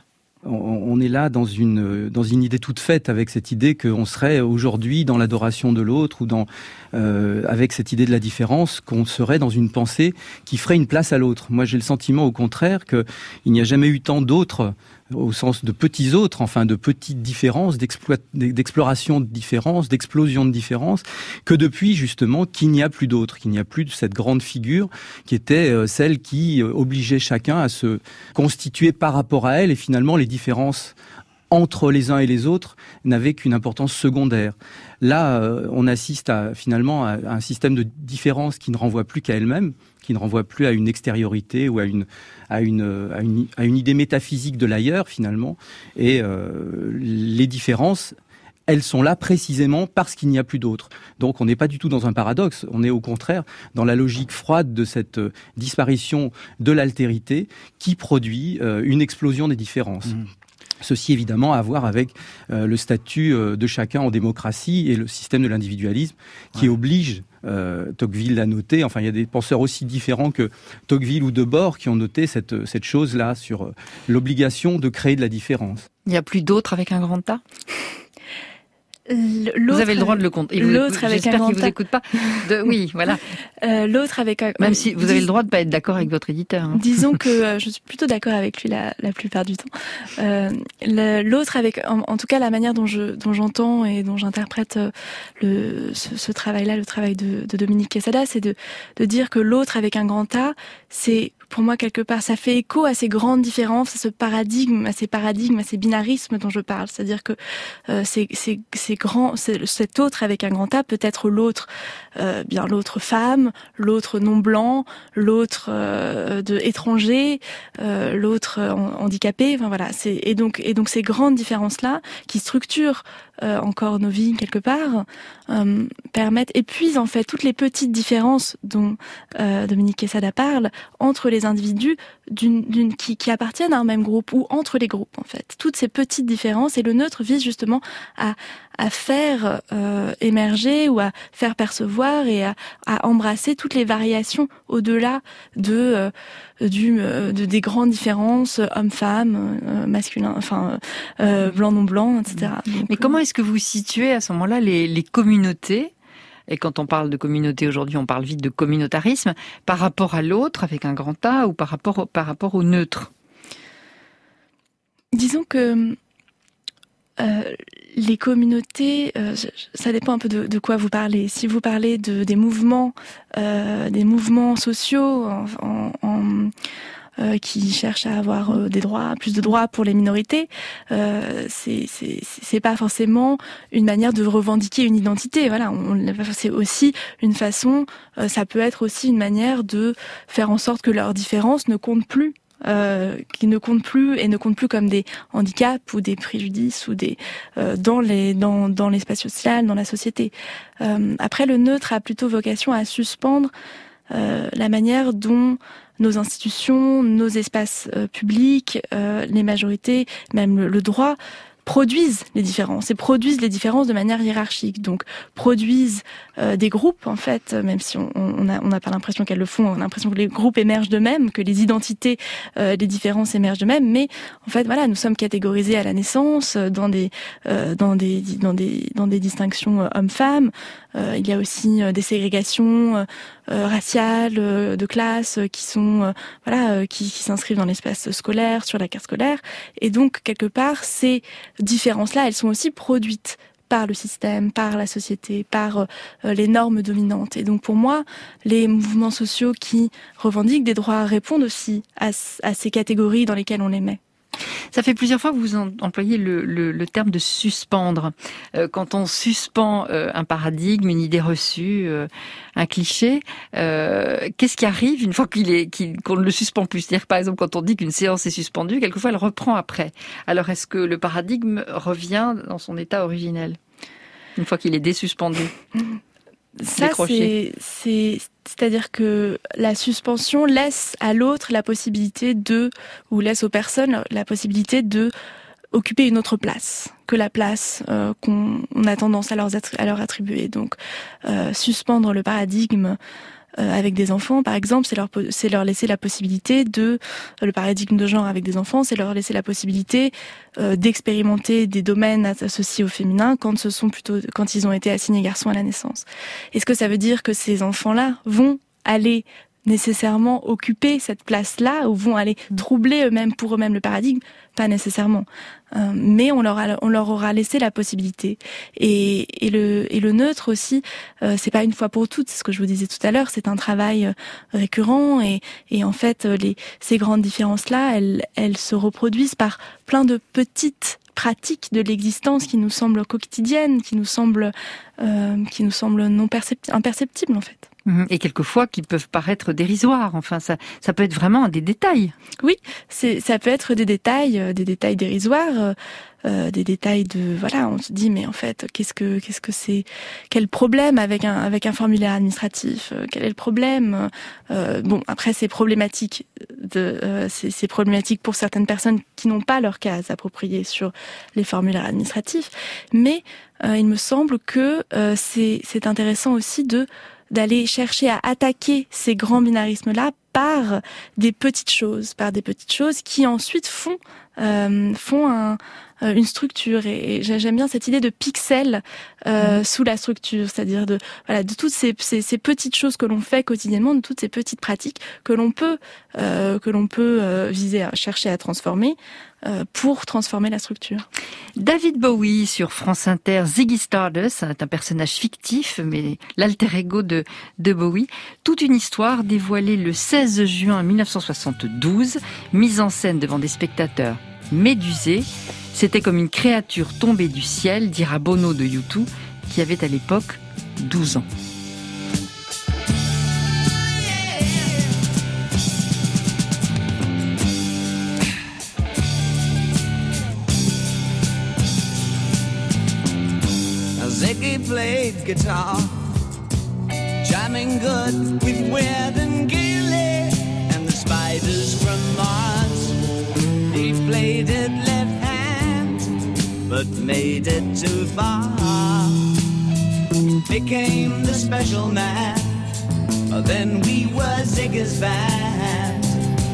[SPEAKER 8] On est là dans une dans une idée toute faite avec cette idée qu'on serait aujourd'hui dans l'adoration de l'autre ou dans euh, avec cette idée de la différence, qu'on serait dans une pensée qui ferait une place à l'autre. Moi, j'ai le sentiment au contraire que il n'y a jamais eu tant d'autres au sens de petits autres, enfin de petites différences, d'exploit, d'exploration de différences, d'explosion de différences, que depuis justement qu'il n'y a plus d'autres, qu'il n'y a plus de cette grande figure qui était euh, celle qui euh, obligeait chacun à se constituer par rapport à elle, et finalement les différences entre les uns et les autres n'avaient qu'une importance secondaire. Là, euh, on assiste à, finalement à, à un système de différence qui ne renvoie plus qu'à elle-même, qui ne renvoie plus à une extériorité ou à une à une à une, à une idée métaphysique de l'ailleurs finalement. Et euh, les différences, elles sont là précisément parce qu'il n'y a plus d'autres. Donc on n'est pas du tout dans un paradoxe, on est au contraire dans la logique froide de cette euh, disparition de l'altérité qui produit euh, une explosion des différences. Mmh. Ceci évidemment à voir avec euh, le statut euh, de chacun en démocratie et le système de l'individualisme qui ouais. oblige, euh, Tocqueville l'a noté, enfin il y a des penseurs aussi différents que Tocqueville ou Debord qui ont noté cette, cette chose-là sur euh, l'obligation de créer de la différence.
[SPEAKER 1] Il n'y a plus d'autres avec un grand A ?
[SPEAKER 3] L'autre,
[SPEAKER 1] vous avez le droit de le compter.
[SPEAKER 3] L'autre avec
[SPEAKER 1] J'espère
[SPEAKER 3] un
[SPEAKER 1] qu'il vous écoute pas. De, oui, voilà.
[SPEAKER 3] Euh, l'autre avec un...
[SPEAKER 1] Même si vous avez le droit de pas être d'accord avec votre éditeur. Hein.
[SPEAKER 3] Disons que euh, je suis plutôt d'accord avec lui la, la plupart du temps. Euh, le, l'autre avec, en, en tout cas, la manière dont je, dont j'entends et dont j'interprète le, ce, ce travail-là, le travail de, de Dominique Quesada, c'est de, de dire que l'autre avec un grand A, c'est pour moi quelque part, ça fait écho à ces grandes différences, à ce paradigme, à ces paradigmes, à ces binarismes dont je parle. C'est-à-dire que euh, c'est, c'est, c'est grand, c'est, cet autre avec un grand A peut être l'autre, euh, bien l'autre femme, l'autre non blanc, l'autre euh, de étranger, euh, l'autre handicapé. Enfin voilà. C'est, et donc et donc ces grandes différences là qui structurent euh, encore nos vies quelque part euh, permettent épuisent en fait toutes les petites différences dont euh, Dominique Quesada parle entre les les individus d'une, d'une, qui, qui appartiennent à un même groupe ou entre les groupes, en fait. Toutes ces petites différences, et le neutre vise justement à, à faire euh, émerger ou à faire percevoir et à, à embrasser toutes les variations au-delà de, euh, du, euh, de des grandes différences homme-femme, euh, masculin, enfin euh, blanc-non-blanc, et cetera. Donc,
[SPEAKER 1] Mais comment est-ce que vous situez à ce moment-là les, les communautés ? Et quand on parle de communauté aujourd'hui, on parle vite de communautarisme, par rapport à l'autre avec un grand A ou par rapport au, par rapport au neutre.
[SPEAKER 3] Disons que euh, les communautés, euh, ça dépend un peu de, de quoi vous parlez. Si vous parlez de des mouvements, euh, des mouvements sociaux en, en, en Euh, qui cherchent à avoir euh, des droits, plus de droits pour les minorités, euh, c'est, c'est, c'est pas forcément une manière de revendiquer une identité. Voilà, on, c'est aussi une façon, euh, ça peut être aussi une manière de faire en sorte que leurs différences ne comptent plus. Euh, qui ne comptent plus et ne comptent plus comme des handicaps ou des préjudices ou des euh, dans les dans dans l'espace social, dans la société. Euh, après, le neutre a plutôt vocation à suspendre euh, la manière dont nos institutions, nos espaces euh, publics, euh, les majorités, même le, le droit, produisent les différences et produisent les différences de manière hiérarchique. Donc produisent euh, des groupes, en fait, même si on on a on n'a pas l'impression qu'elles le font, on a l'impression que les groupes émergent d'eux-mêmes, que les identités, euh, les différences émergent d'eux-mêmes. Mais en fait, voilà, nous sommes catégorisés à la naissance dans des euh, dans des dans des dans des distinctions hommes-femmes. Euh, il y a aussi euh, des ségrégations euh, euh, raciales, euh, de classe, euh, qui sont euh, voilà, euh, qui, qui s'inscrivent dans l'espace scolaire, sur la carte scolaire. Et donc quelque part, ces différences-là, elles sont aussi produites par le système, par la société, par euh, les normes dominantes. Et donc pour moi, les mouvements sociaux qui revendiquent des droits répondent aussi à, à ces catégories dans lesquelles on les met.
[SPEAKER 1] Ça fait plusieurs fois que vous employez le, le, le terme de suspendre. Euh, quand on suspend euh, un paradigme, une idée reçue, euh, un cliché, euh, qu'est-ce qui arrive une fois qu'il est, qu'il, qu'on ne le suspend plus ? C'est-à-dire que, par exemple, quand on dit qu'une séance est suspendue, quelquefois elle reprend après. Alors est-ce que le paradigme revient dans son état originel une fois qu'il est désuspendu ?
[SPEAKER 3] Ça, c'est, c'est, c'est-à-dire que la suspension laisse à l'autre la possibilité de, ou laisse aux personnes la possibilité de occuper une autre place que la place euh, qu'on on a tendance à leur, à leur attribuer. Donc, euh, suspendre le paradigme Euh, avec des enfants, par exemple, c'est leur, c'est leur laisser la possibilité de, euh, le paradigme de genre avec des enfants, c'est leur laisser la possibilité euh, d'expérimenter des domaines associés au féminin quand ce sont plutôt, quand ils ont été assignés garçons à la naissance. Est-ce que ça veut dire que ces enfants-là vont aller nécessairement occuper cette place-là ou vont aller troubler eux-mêmes pour eux-mêmes le paradigme? Pas nécessairement. Euh, mais on leur, a, on leur aura laissé la possibilité. Et, et, le, et le neutre aussi, euh, c'est pas une fois pour toutes, c'est ce que je vous disais tout à l'heure, c'est un travail euh, récurrent et, et en fait, les, ces grandes différences-là, elles, elles se reproduisent par plein de petites pratiques de l'existence qui nous semblent quotidiennes, qui nous semblent, euh, qui nous semblent non percepti- imperceptibles en fait.
[SPEAKER 1] Et quelquefois qui peuvent paraître dérisoires. Enfin, ça, ça peut être vraiment des détails.
[SPEAKER 3] Oui, c'est, ça peut être des détails, euh, des détails dérisoires, euh, des détails de, voilà, on se dit, mais en fait, qu'est-ce que, qu'est-ce que c'est, quel problème avec un, avec un formulaire administratif, euh, quel est le problème? euh, Bon, après, c'est problématique de, euh, c'est, c'est problématique pour certaines personnes qui n'ont pas leur case appropriée sur les formulaires administratifs, mais euh, il me semble que euh, c'est, c'est intéressant aussi de d'aller chercher à attaquer ces grands binarismes-là par des petites choses, par des petites choses qui ensuite font euh, font un, euh, une structure. Et, et j'aime bien cette idée de pixels euh, mmh. sous la structure, c'est-à-dire de voilà de toutes ces, ces, ces petites choses que l'on fait quotidiennement, de toutes ces petites pratiques que l'on peut euh, que l'on peut euh, viser à chercher à transformer euh, pour transformer la structure.
[SPEAKER 1] David Bowie sur France Inter, Ziggy Stardust, c'est un personnage fictif, mais l'alter ego de, de Bowie. Toute une histoire dévoilée le seize juin mille neuf cent soixante-douze, mise en scène devant des spectateurs médusés. C'était comme une créature tombée du ciel, dira Bono de U deux, qui avait à l'époque douze ans.
[SPEAKER 9] Ziggy played guitar, jamming good with Weird and Gilly, and the spider Riders from Mars, he played it left hand, but made it too far. Became the special man, then we were Ziggy's band.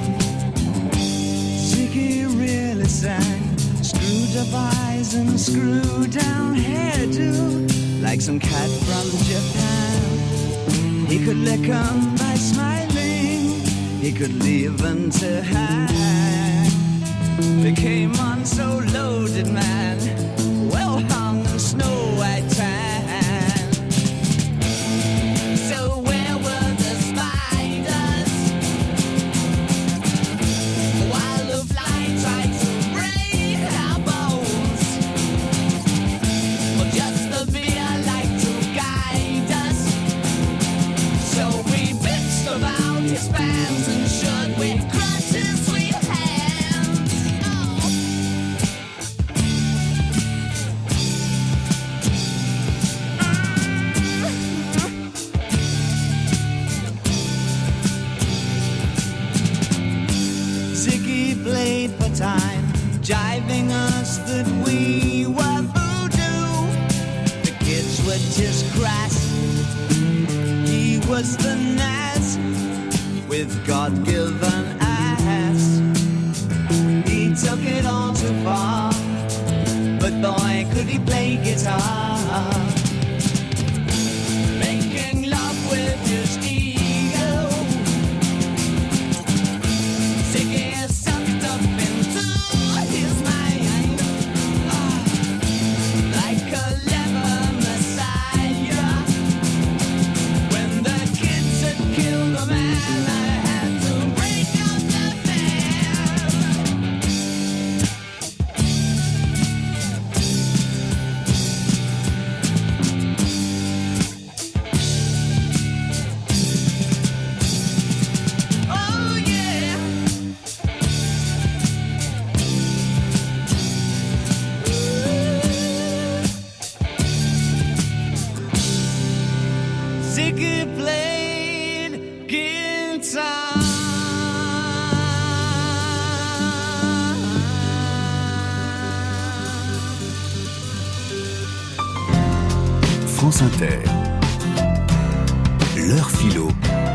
[SPEAKER 9] Ziggy really sang, screwed up eyes and screwed down hairdo, like some cat from Japan. He could lick 'em by smiling, he could leave them to hang. They came on so loaded, man, well hung in snow white tan. So where were the spiders while the fly tried to break our bones? Well, just the beer like to guide us. So we bitched about his fans and should we crush his sweet hands? Oh. Ziggy played for time, jiving us that we were voodoo. The kids were just crass, he was the Nas with God-given ass. He took it all too far, but boy could he play guitar. Making love with his ego, Ziggy sucked up into his mind, ah, like a clever messiah. When the kids had killed the man, I had to break up the band. Oh yeah. Ziggy played guitar.
[SPEAKER 2] France Inter. L'heure philo.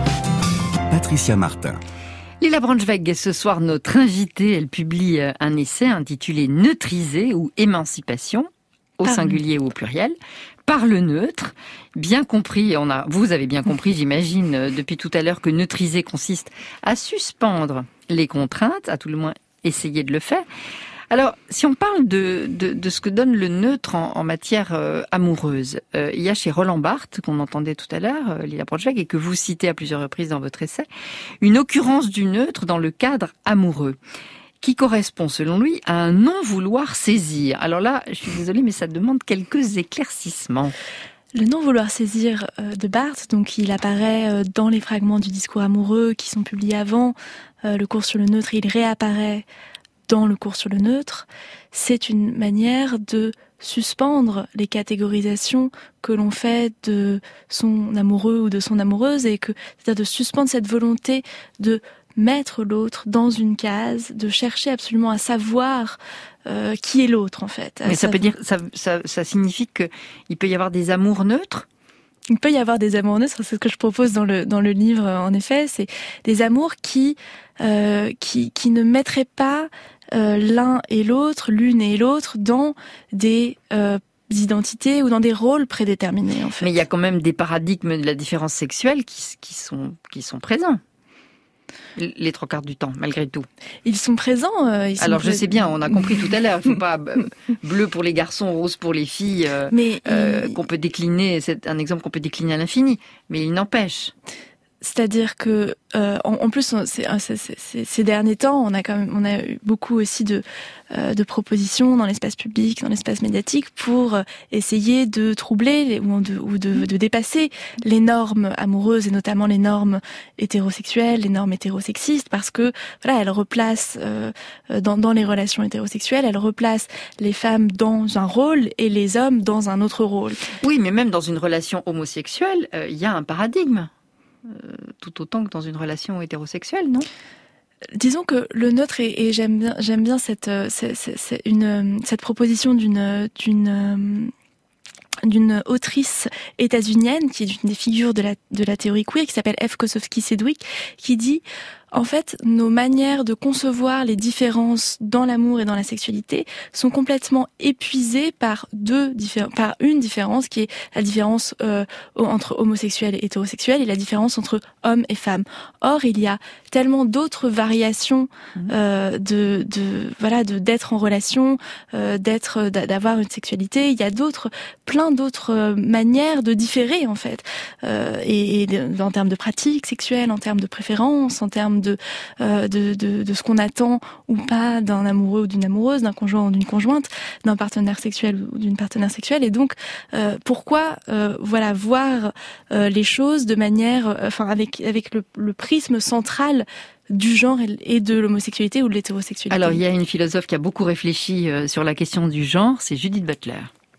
[SPEAKER 2] Patricia Martin.
[SPEAKER 1] Lila Braunschweig est ce soir notre invitée. Elle publie un essai intitulé « Neutriser » ou « Émancipation » au
[SPEAKER 3] Par
[SPEAKER 1] singulier ou au pluriel, par le neutre. Bien compris, on a, vous avez bien compris, j'imagine, euh, depuis tout à l'heure, que neutriser consiste à suspendre les contraintes, à tout le moins essayer de le faire. Alors, si on parle de, de, de ce que donne le neutre en, en matière euh, amoureuse, euh, il y a chez Roland Barthes, qu'on entendait tout à l'heure, euh, Lila Braunschweig, et que vous citez à plusieurs reprises dans votre essai, une occurrence du neutre dans le cadre amoureux, qui correspond, selon lui, à un non-vouloir saisir. Alors là, je suis désolée, mais ça demande quelques éclaircissements.
[SPEAKER 3] Le non-vouloir saisir euh, de Barthes, donc il apparaît euh, dans les fragments du discours amoureux qui sont publiés avant euh, le cours sur le neutre, et il réapparaît dans le cours sur le neutre. C'est une manière de suspendre les catégorisations que l'on fait de son amoureux ou de son amoureuse, et que, c'est-à-dire de suspendre cette volonté de mettre l'autre dans une case, de chercher absolument à savoir euh, qui est l'autre en fait.
[SPEAKER 1] Mais ça peut dire, ça, ça, ça signifie que il peut y avoir des amours neutres.
[SPEAKER 3] Il peut y avoir des amours neutres, c'est ce que je propose dans le dans le livre. En effet, c'est des amours qui euh, qui qui ne mettraient pas euh, l'un et l'autre, l'une et l'autre dans des euh, identités ou dans des rôles prédéterminés en fait.
[SPEAKER 1] Mais il y a quand même des paradigmes de la différence sexuelle qui qui sont qui sont présents. Les trois quarts du temps, malgré tout.
[SPEAKER 3] Ils sont présents. Euh, ils sont
[SPEAKER 1] Alors,
[SPEAKER 3] pré-
[SPEAKER 1] je sais bien, on a compris tout à l'heure. Il ne faut pas euh, bleu pour les garçons, rose pour les filles, euh,
[SPEAKER 3] Mais
[SPEAKER 1] euh,
[SPEAKER 3] il-
[SPEAKER 1] qu'on peut décliner. C'est un exemple qu'on peut décliner à l'infini. Mais il n'empêche.
[SPEAKER 3] C'est-à-dire que, euh, en, en plus, on- c'est, c'est, c'est, ces derniers temps, on a quand même, on a eu beaucoup aussi de, euh, de propositions dans l'espace public, dans l'espace médiatique, pour euh, essayer de troubler les- ou, de, ou de, de dépasser les normes amoureuses et notamment les normes hétérosexuelles, les normes hétérosexistes, parce que voilà, elles replacent euh, dans, dans les relations hétérosexuelles, elles replacent les femmes dans un rôle et les hommes dans un autre rôle.
[SPEAKER 1] Oui, mais même dans une relation homosexuelle, euh, il y a un paradigme. Euh, tout autant que dans une relation hétérosexuelle, non ?
[SPEAKER 3] disons que le neutre, et, et j'aime bien, j'aime bien cette, c'est, c'est, c'est une, cette proposition d'une, d'une, d'une autrice états-unienne qui est une des figures de la, de la théorie queer, qui s'appelle F. Kosofsky-Sedgwick, qui dit en fait, nos manières de concevoir les différences dans l'amour et dans la sexualité sont complètement épuisées par deux diffé- par une différence qui est la différence euh, entre homosexuels et hétérosexuels et la différence entre hommes et femmes. Or, il y a tellement d'autres variations euh, de, de voilà de d'être en relation, euh, d'être d'avoir une sexualité. Il y a d'autres plein d'autres manières de différer en fait, euh, et, et de, en termes de pratiques sexuelles, en termes de préférences, en termes de euh, de, de de ce qu'on attend ou pas d'un amoureux ou d'une amoureuse, d'un conjoint ou d'une conjointe, d'un partenaire sexuel ou d'une partenaire sexuelle. Et donc euh, pourquoi euh, voilà voir euh, les choses de manière, euh, enfin avec avec le, le prisme central du genre et de l'homosexualité ou de l'hétérosexualité.
[SPEAKER 1] Alors il y a une philosophe qui a beaucoup réfléchi euh, sur la question du genre, c'est Judith Butler.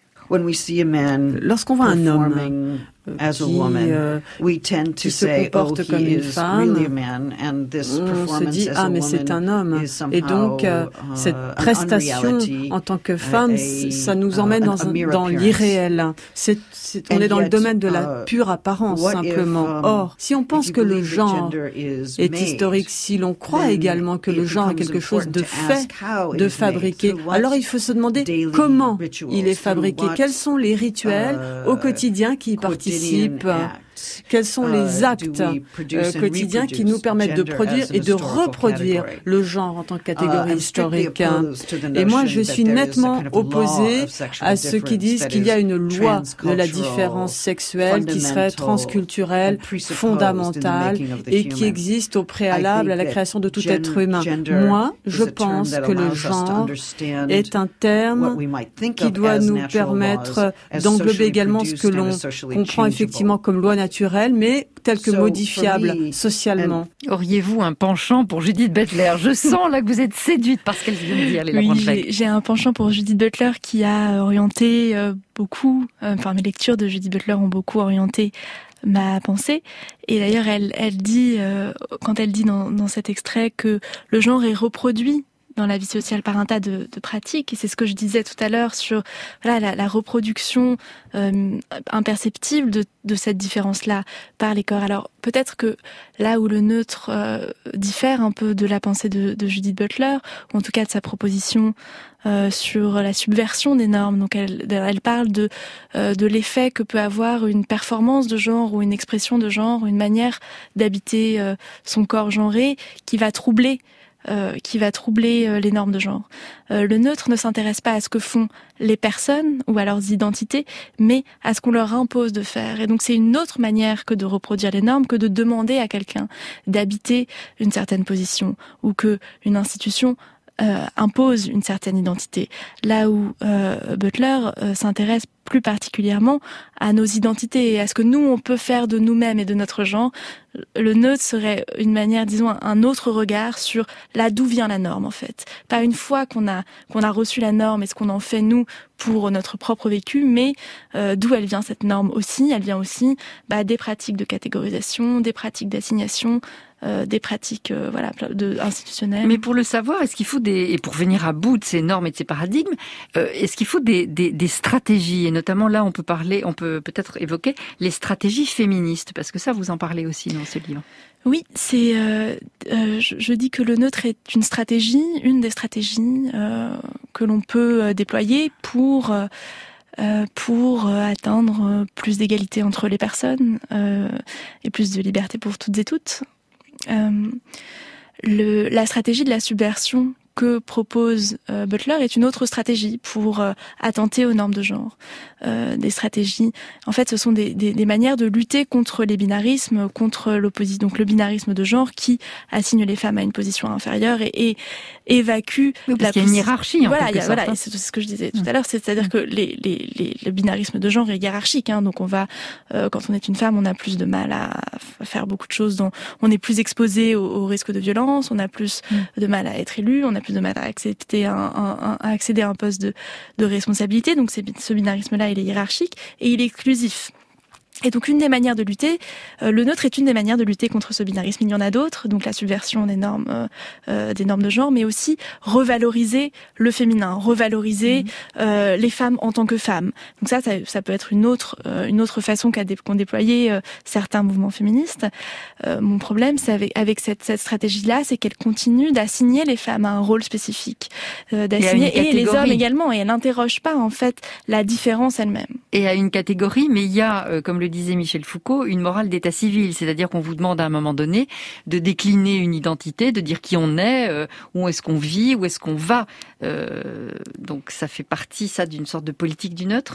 [SPEAKER 10] Lorsqu'on voit un homme
[SPEAKER 11] as a
[SPEAKER 10] qui,
[SPEAKER 11] woman,
[SPEAKER 10] euh,
[SPEAKER 11] we tend to
[SPEAKER 10] qui se
[SPEAKER 11] say,
[SPEAKER 10] comporte
[SPEAKER 11] oh, he
[SPEAKER 10] comme une
[SPEAKER 11] is
[SPEAKER 10] femme,
[SPEAKER 11] really a man, and this
[SPEAKER 10] on se
[SPEAKER 11] performance
[SPEAKER 10] dit
[SPEAKER 11] as
[SPEAKER 10] ah
[SPEAKER 11] a
[SPEAKER 10] mais
[SPEAKER 11] woman
[SPEAKER 10] c'est un homme,
[SPEAKER 11] is somehow,
[SPEAKER 10] et donc euh,
[SPEAKER 11] uh,
[SPEAKER 10] cette
[SPEAKER 11] an
[SPEAKER 10] prestation
[SPEAKER 11] unreality,
[SPEAKER 10] en tant que femme,
[SPEAKER 11] a,
[SPEAKER 10] ça nous emmène
[SPEAKER 11] uh,
[SPEAKER 10] dans,
[SPEAKER 11] a, a mere
[SPEAKER 10] dans
[SPEAKER 11] appearance.
[SPEAKER 10] l'irréel. C'est, c'est, on
[SPEAKER 11] And
[SPEAKER 10] est dans
[SPEAKER 11] yet,
[SPEAKER 10] le domaine de la
[SPEAKER 11] uh,
[SPEAKER 10] pure apparence
[SPEAKER 11] what
[SPEAKER 10] simplement.
[SPEAKER 11] if, um,
[SPEAKER 10] Or, si on pense
[SPEAKER 11] if you
[SPEAKER 10] que le
[SPEAKER 11] believe that
[SPEAKER 10] genre
[SPEAKER 11] gender is
[SPEAKER 10] est
[SPEAKER 11] made,
[SPEAKER 10] historique, si l'on croit
[SPEAKER 11] then
[SPEAKER 10] également que
[SPEAKER 11] it
[SPEAKER 10] le genre est
[SPEAKER 11] becomes
[SPEAKER 10] quelque chose de
[SPEAKER 11] important to
[SPEAKER 10] fait,
[SPEAKER 11] ask how it
[SPEAKER 10] de
[SPEAKER 11] is made.
[SPEAKER 10] fabriqué,
[SPEAKER 11] Through what
[SPEAKER 10] alors il faut se demander
[SPEAKER 11] daily
[SPEAKER 10] comment
[SPEAKER 11] rituals,
[SPEAKER 10] il est
[SPEAKER 11] through
[SPEAKER 10] fabriqué,
[SPEAKER 11] what,
[SPEAKER 10] quels sont les rituels
[SPEAKER 11] uh,
[SPEAKER 10] au quotidien qui y participent.
[SPEAKER 11] acts,
[SPEAKER 10] Quels sont les
[SPEAKER 11] uh,
[SPEAKER 10] actes euh, quotidiens qui nous permettent de produire et de reproduire le genre en tant que catégorie
[SPEAKER 11] uh,
[SPEAKER 10] historique. Et moi, je suis nettement opposée à ceux qui disent qu'il y a une loi de la différence sexuelle qui serait transculturelle, fondamentale et qui existe au préalable à la création de tout être humain. Moi, je pense que le genre est un terme qui doit nous permettre d'englober également ce que l'on comprend effectivement comme loi naturelle, mais tel que modifiable socialement.
[SPEAKER 1] Auriez-vous un penchant pour Judith Butler? Je sens là que vous êtes séduite par ce qu'elle vient de dire, Léla
[SPEAKER 3] Oui,
[SPEAKER 1] Braunschweig.
[SPEAKER 3] j'ai, j'ai un penchant pour Judith Butler qui a orienté euh, beaucoup, euh, enfin mes lectures de Judith Butler ont beaucoup orienté ma pensée. Et d'ailleurs, elle, elle dit, euh, quand elle dit dans, dans cet extrait que le genre est reproduit dans la vie sociale par un tas de, de pratiques, et c'est ce que je disais tout à l'heure sur voilà la, la reproduction euh, imperceptible de, de cette différence-là par les corps. Alors peut-être que là où le neutre euh, diffère un peu de la pensée de, de Judith Butler, ou en tout cas de sa proposition euh, sur la subversion des normes, donc elle, elle parle de euh, de l'effet que peut avoir une performance de genre ou une expression de genre, une manière d'habiter euh, son corps genré qui va troubler Euh, qui va troubler euh, les normes de genre. Euh, le neutre ne s'intéresse pas à ce que font les personnes ou à leurs identités, mais à ce qu'on leur impose de faire. Et donc c'est une autre manière que de reproduire les normes, que de demander à quelqu'un d'habiter une certaine position ou que une institution euh, impose une certaine identité. Là où euh, Butler euh, s'intéresse plus particulièrement à nos identités et à ce que nous, on peut faire de nous-mêmes et de notre genre. Le neutre serait une manière, disons, un autre regard sur là d'où vient la norme, en fait. Pas une fois qu'on a qu'on a reçu la norme et ce qu'on en fait, nous, pour notre propre vécu, mais euh, d'où elle vient, cette norme aussi. Elle vient aussi bah, des pratiques de catégorisation, des pratiques d'assignation, euh, des pratiques euh, voilà, de, institutionnelles.
[SPEAKER 1] Mais pour le savoir, est-ce qu'il faut des... Et pour venir à bout de ces normes et de ces paradigmes, euh, est-ce qu'il faut des, des, des stratégies? Et notamment là, on peut parler, on peut peut-être évoquer les stratégies féministes, parce que ça, vous en parlez aussi dans ce livre.
[SPEAKER 3] Oui, c'est. Euh, euh, je, je dis que le neutre est une stratégie, une des stratégies euh, que l'on peut déployer pour euh, pour atteindre plus d'égalité entre les personnes euh, et plus de liberté pour toutes et toutes. Euh, le, la stratégie de la subversion que propose euh, Butler est une autre stratégie pour euh, attenter aux normes de genre. Euh, des stratégies, en fait, ce sont des, des, des manières de lutter contre les binarismes, contre l'opposition, donc le binarisme de genre qui assigne les femmes à une position inférieure et, et évacue.
[SPEAKER 1] Oui, parce
[SPEAKER 3] la
[SPEAKER 1] qu'il y a une hiérarchie en
[SPEAKER 3] voilà,
[SPEAKER 1] quelque
[SPEAKER 3] y a,
[SPEAKER 1] sorte.
[SPEAKER 3] Voilà, et c'est ce que je disais tout à l'heure, c'est-à-dire que les, les, les, le binarisme de genre est hiérarchique. Hein, donc on va, euh, quand on est une femme, on a plus de mal à, à faire beaucoup de choses. Dont on est plus exposé au, au risque de violence, on a plus mm. de mal à être élu, on a plus de mal à accepter un, un, à accéder à un poste de, de responsabilité. Donc c'est, ce binarisme-là, il est hiérarchique et il est exclusif. Et donc une des manières de lutter, euh, le neutre est une des manières de lutter contre ce binarisme. Il y en a d'autres, donc la subversion des normes, euh, euh, des normes de genre, mais aussi revaloriser le féminin, revaloriser mmh. euh, les femmes en tant que femmes. Donc ça, ça, ça peut être une autre, euh, une autre façon qu'a dé- qu'ont déployé euh, certains mouvements féministes. Euh, mon problème, c'est avec, avec cette, cette stratégie-là, c'est qu'elle continue d'assigner les femmes à un rôle spécifique, euh, d'assigner et, et les hommes également, et elle n'interroge pas en fait la différence elle-même.
[SPEAKER 1] Et à une catégorie, mais il y a, euh, comme le disait Michel Foucault, une morale d'état civil, c'est-à-dire qu'on vous demande à un moment donné de décliner une identité, de dire qui on est, euh, où est-ce qu'on vit, où est-ce qu'on va. Euh, donc ça fait partie, ça, d'une sorte de politique du neutre ?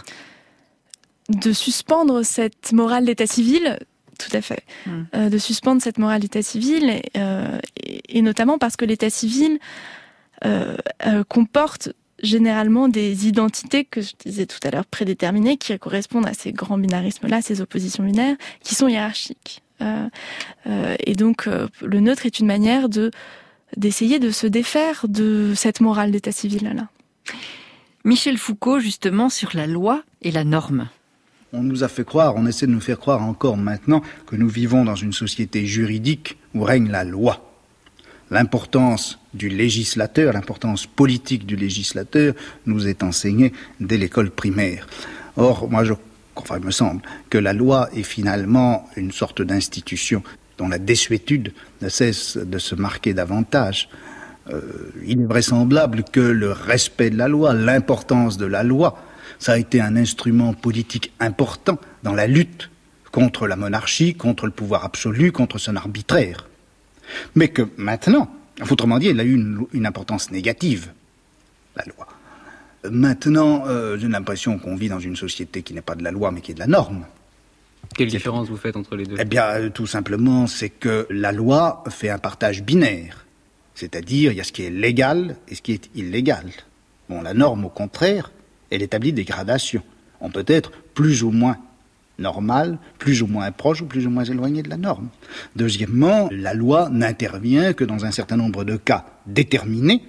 [SPEAKER 3] De suspendre cette morale d'état civil, tout à fait. Mmh. Euh, de suspendre cette morale d'état civil, euh, et, et notamment parce que l'état civil euh, euh, comporte généralement des identités que je disais tout à l'heure prédéterminées, qui correspondent à ces grands binarismes-là, ces oppositions binaires, qui sont hiérarchiques. Euh, euh, et donc, euh, le neutre est une manière de d'essayer de se défaire de cette morale d'état civil-là.
[SPEAKER 1] Michel Foucault, justement, sur la loi et la norme.
[SPEAKER 12] On nous a fait croire, on essaie de nous faire croire encore maintenant que nous vivons dans une société juridique où règne la loi. L'importance du législateur, l'importance politique du législateur nous est enseignée dès l'école primaire. Or, moi, je, enfin, il me semble que la loi est finalement une sorte d'institution dont la désuétude ne cesse de se marquer davantage. Euh, il est vraisemblable que le respect de la loi, l'importance de la loi, ça a été un instrument politique important dans la lutte contre la monarchie, contre le pouvoir absolu, contre son arbitraire. Mais que maintenant, autrement dit, elle a eu une, une importance négative, la loi. Maintenant, euh, j'ai l'impression qu'on vit dans une société qui n'est pas de la loi, mais qui est de la norme.
[SPEAKER 13] Quelle différence vous faites entre les deux ?
[SPEAKER 12] Eh bien, euh, tout simplement, c'est que la loi fait un partage binaire. C'est-à-dire, il y a ce qui est légal et ce qui est illégal. Bon, la norme, au contraire, elle établit des gradations. On peut être plus ou moins normal, plus ou moins proche ou plus ou moins éloigné de la norme. Deuxièmement, la loi n'intervient que dans un certain nombre de cas déterminés,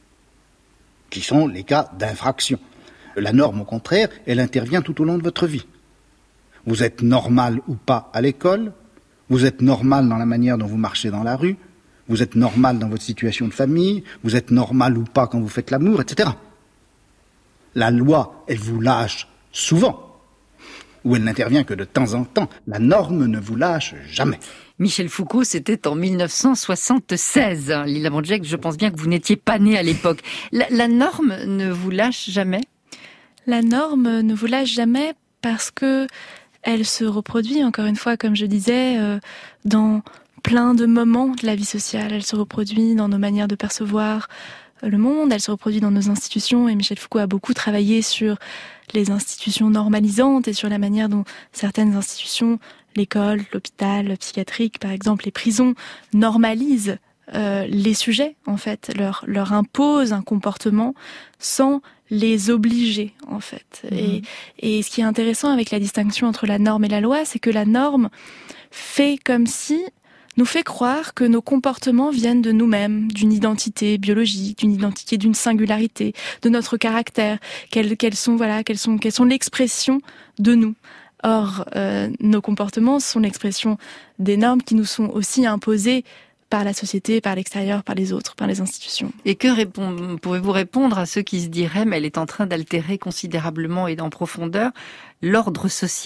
[SPEAKER 12] qui sont les cas d'infraction. La norme, au contraire, elle intervient tout au long de votre vie. Vous êtes normal ou pas à l'école, vous êtes normal dans la manière dont vous marchez dans la rue, vous êtes normal dans votre situation de famille, vous êtes normal ou pas quand vous faites l'amour, et cetera. La loi, elle vous lâche souvent, où elle n'intervient que de temps en temps. La norme ne vous lâche jamais.
[SPEAKER 1] Michel Foucault, c'était en mille neuf cent soixante-seize. Lila Mondjek, je pense bien que vous n'étiez pas née à l'époque. La, la norme ne vous lâche jamais ?
[SPEAKER 3] La norme ne vous lâche jamais parce que elle se reproduit, encore une fois, comme je disais, euh, dans plein de moments de la vie sociale. Elle se reproduit dans nos manières de percevoir le monde, elle se reproduit dans nos institutions, et Michel Foucault a beaucoup travaillé sur les institutions normalisantes et sur la manière dont certaines institutions, l'école, l'hôpital psychiatrique par exemple, les prisons, normalisent euh, les sujets, en fait, leur, leur imposent un comportement sans les obliger, en fait. Mmh. Et, et ce qui est intéressant avec la distinction entre la norme et la loi, c'est que la norme fait comme si nous fait croire que nos comportements viennent de nous-mêmes, d'une identité biologique, d'une identité, d'une singularité, de notre caractère, qu'elles, qu'elles sont, voilà, qu'elles sont, qu'elles sont l'expression de nous. Or, euh, nos comportements sont l'expression des normes qui nous sont aussi imposées par la société, par l'extérieur, par les autres, par les institutions.
[SPEAKER 1] Et que répond, pouvez-vous répondre à ceux qui se diraient, mais elle est en train d'altérer considérablement et en profondeur l'ordre social ?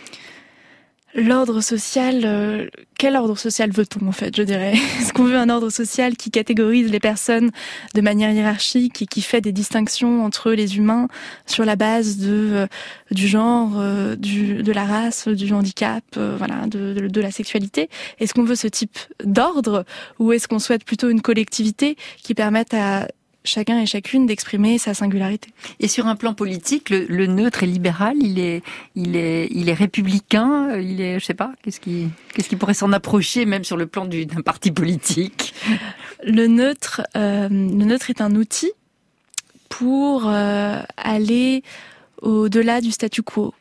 [SPEAKER 3] L'ordre social, euh, quel ordre social veut-on en fait, je dirais ? Est-ce qu'on veut un ordre social qui catégorise les personnes de manière hiérarchique et qui fait des distinctions entre les humains sur la base de euh, du genre, euh, du, de la race, du handicap, euh, voilà, de, de, de la sexualité ? Est-ce qu'on veut ce type d'ordre ou est-ce qu'on souhaite plutôt une collectivité qui permette à chacun et chacune d'exprimer sa singularité.
[SPEAKER 1] Et sur un plan politique, le, le neutre est libéral, il est, il est, il est républicain, il est, je sais pas, qu'est-ce qui, qu'est-ce qui pourrait s'en approcher même sur le plan du, d'un parti politique ?
[SPEAKER 3] Le neutre, euh, le neutre est un outil pour euh, aller au-delà du statu quo.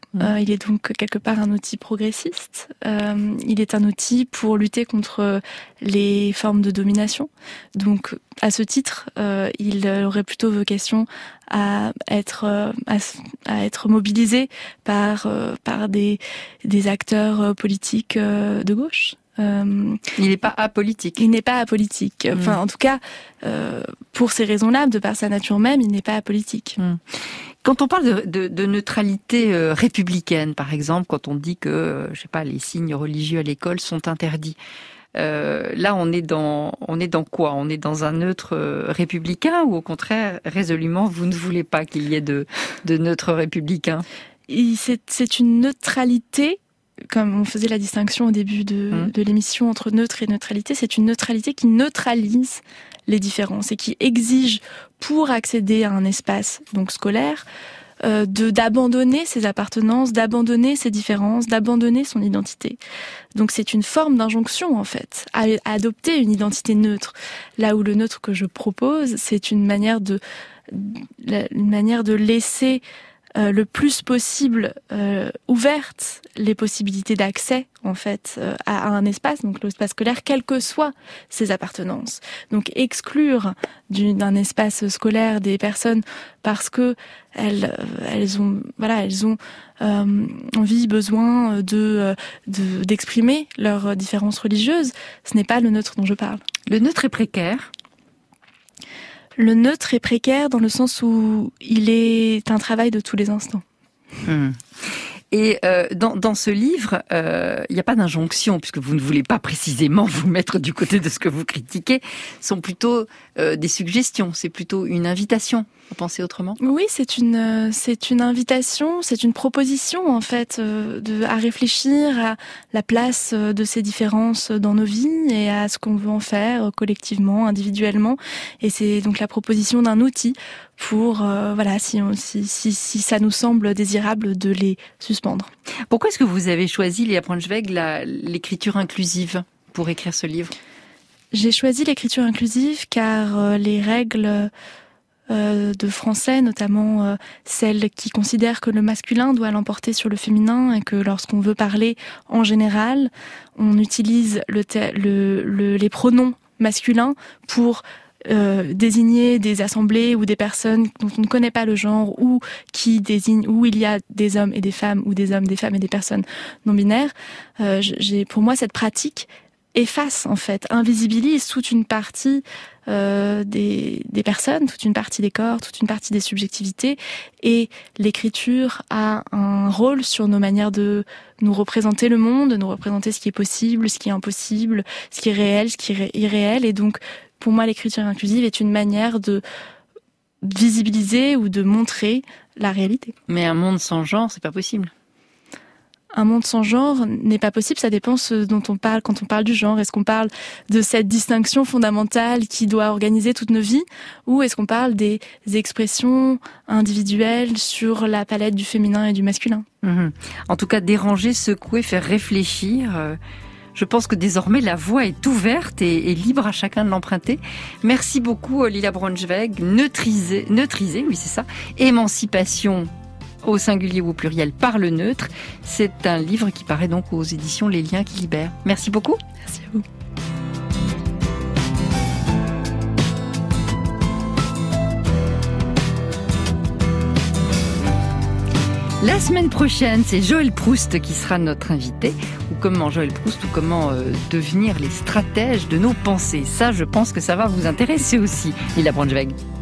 [SPEAKER 3] Mmh. Euh, il est donc quelque part un outil progressiste. Euh, il est un outil pour lutter contre les formes de domination. Donc, à ce titre, euh, il aurait plutôt vocation à être à, à être mobilisé par euh, par des des acteurs politiques euh, de gauche.
[SPEAKER 1] Euh, il n'est pas apolitique.
[SPEAKER 3] Il n'est pas apolitique. Mmh. Enfin, en tout cas, euh, pour ces raisons-là, de par sa nature même, il n'est pas apolitique.
[SPEAKER 1] Mmh. Quand on parle de, de, de neutralité euh, républicaine, par exemple, quand on dit que, euh, je sais pas, les signes religieux à l'école sont interdits, euh, là, on est dans, on est dans quoi ? On est dans un neutre euh, républicain ou au contraire, résolument, vous ne voulez pas qu'il y ait de, de neutre républicain ?
[SPEAKER 3] Et c'est, c'est une neutralité. Comme on faisait la distinction au début de, mmh. de l'émission entre neutre et neutralité, c'est une neutralité qui neutralise les différences et qui exige, pour accéder à un espace donc scolaire, euh, de d'abandonner ses appartenances, d'abandonner ses différences, d'abandonner son identité. Donc c'est une forme d'injonction en fait, à, à adopter une identité neutre. Là où le neutre que je propose, c'est une manière de, une manière de laisser Euh, le plus possible euh, ouvertes les possibilités d'accès en fait euh, à, à un espace, donc l'espace scolaire, quelles que soient ses appartenances. Donc exclure du, d'un espace scolaire des personnes parce que elles, elles ont, voilà, elles ont euh, envie, besoin de, de d'exprimer leurs différences religieuses, ce n'est pas le neutre dont je parle.
[SPEAKER 1] Le neutre est précaire.
[SPEAKER 3] Le neutre est précaire dans le sens où il est un travail de tous les instants.
[SPEAKER 1] Mmh. Et euh, dans, dans ce livre, il euh, n'y a pas d'injonction, puisque vous ne voulez pas précisément vous mettre du côté de ce que vous critiquez. Ce sont plutôt euh, des suggestions, c'est plutôt une invitation à penser autrement.
[SPEAKER 3] Oui, c'est une c'est une invitation, c'est une proposition en fait euh, de à réfléchir à la place de ces différences dans nos vies et à ce qu'on veut en faire collectivement, individuellement. Et c'est donc la proposition d'un outil pour euh, voilà si, on, si si si ça nous semble désirable de les suspendre.
[SPEAKER 1] Pourquoi est-ce que vous avez choisi, Lila Braunschweig, la, l'écriture inclusive pour écrire ce livre ?
[SPEAKER 3] J'ai choisi l'écriture inclusive car euh, les règles Euh, de français, notamment euh, celles qui considèrent que le masculin doit l'emporter sur le féminin et que lorsqu'on veut parler en général, on utilise le te- le, le, les pronoms masculins pour euh, désigner des assemblées ou des personnes dont on ne connaît pas le genre ou qui désignent où il y a des hommes et des femmes ou des hommes, des femmes et des personnes non binaires. Euh, j'ai, pour moi, cette pratique efface en fait, invisibilise toute une partie euh, des, des personnes, toute une partie des corps, toute une partie des subjectivités, et l'écriture a un rôle sur nos manières de nous représenter le monde, de nous représenter ce qui est possible, ce qui est impossible, ce qui est réel, ce qui est irréel, et donc pour moi l'écriture inclusive est une manière de visibiliser ou de montrer la réalité.
[SPEAKER 1] Mais un monde sans genre, c'est pas possible.
[SPEAKER 3] Un monde sans genre n'est pas possible, ça dépend ce dont on parle quand on parle du genre. Est-ce qu'on parle de cette distinction fondamentale qui doit organiser toutes nos vies, ou est-ce qu'on parle des expressions individuelles sur la palette du féminin et du masculin ?
[SPEAKER 1] Mmh. En tout cas, déranger, secouer, faire réfléchir. Euh, je pense que désormais la voie est ouverte et, et libre à chacun de l'emprunter. Merci beaucoup, Lila Braunschweig. Neutriser, neutriser, oui c'est ça. Émancipation au singulier ou au pluriel par le neutre. C'est un livre qui paraît donc aux éditions Les Liens qui libèrent. Merci beaucoup.
[SPEAKER 3] Merci à vous.
[SPEAKER 1] La semaine prochaine, c'est Joël Proust qui sera notre invité. Ou comment Joël Proust, ou comment euh, devenir les stratèges de nos pensées. Ça, je pense que ça va vous intéresser aussi, Lila Braunschweig.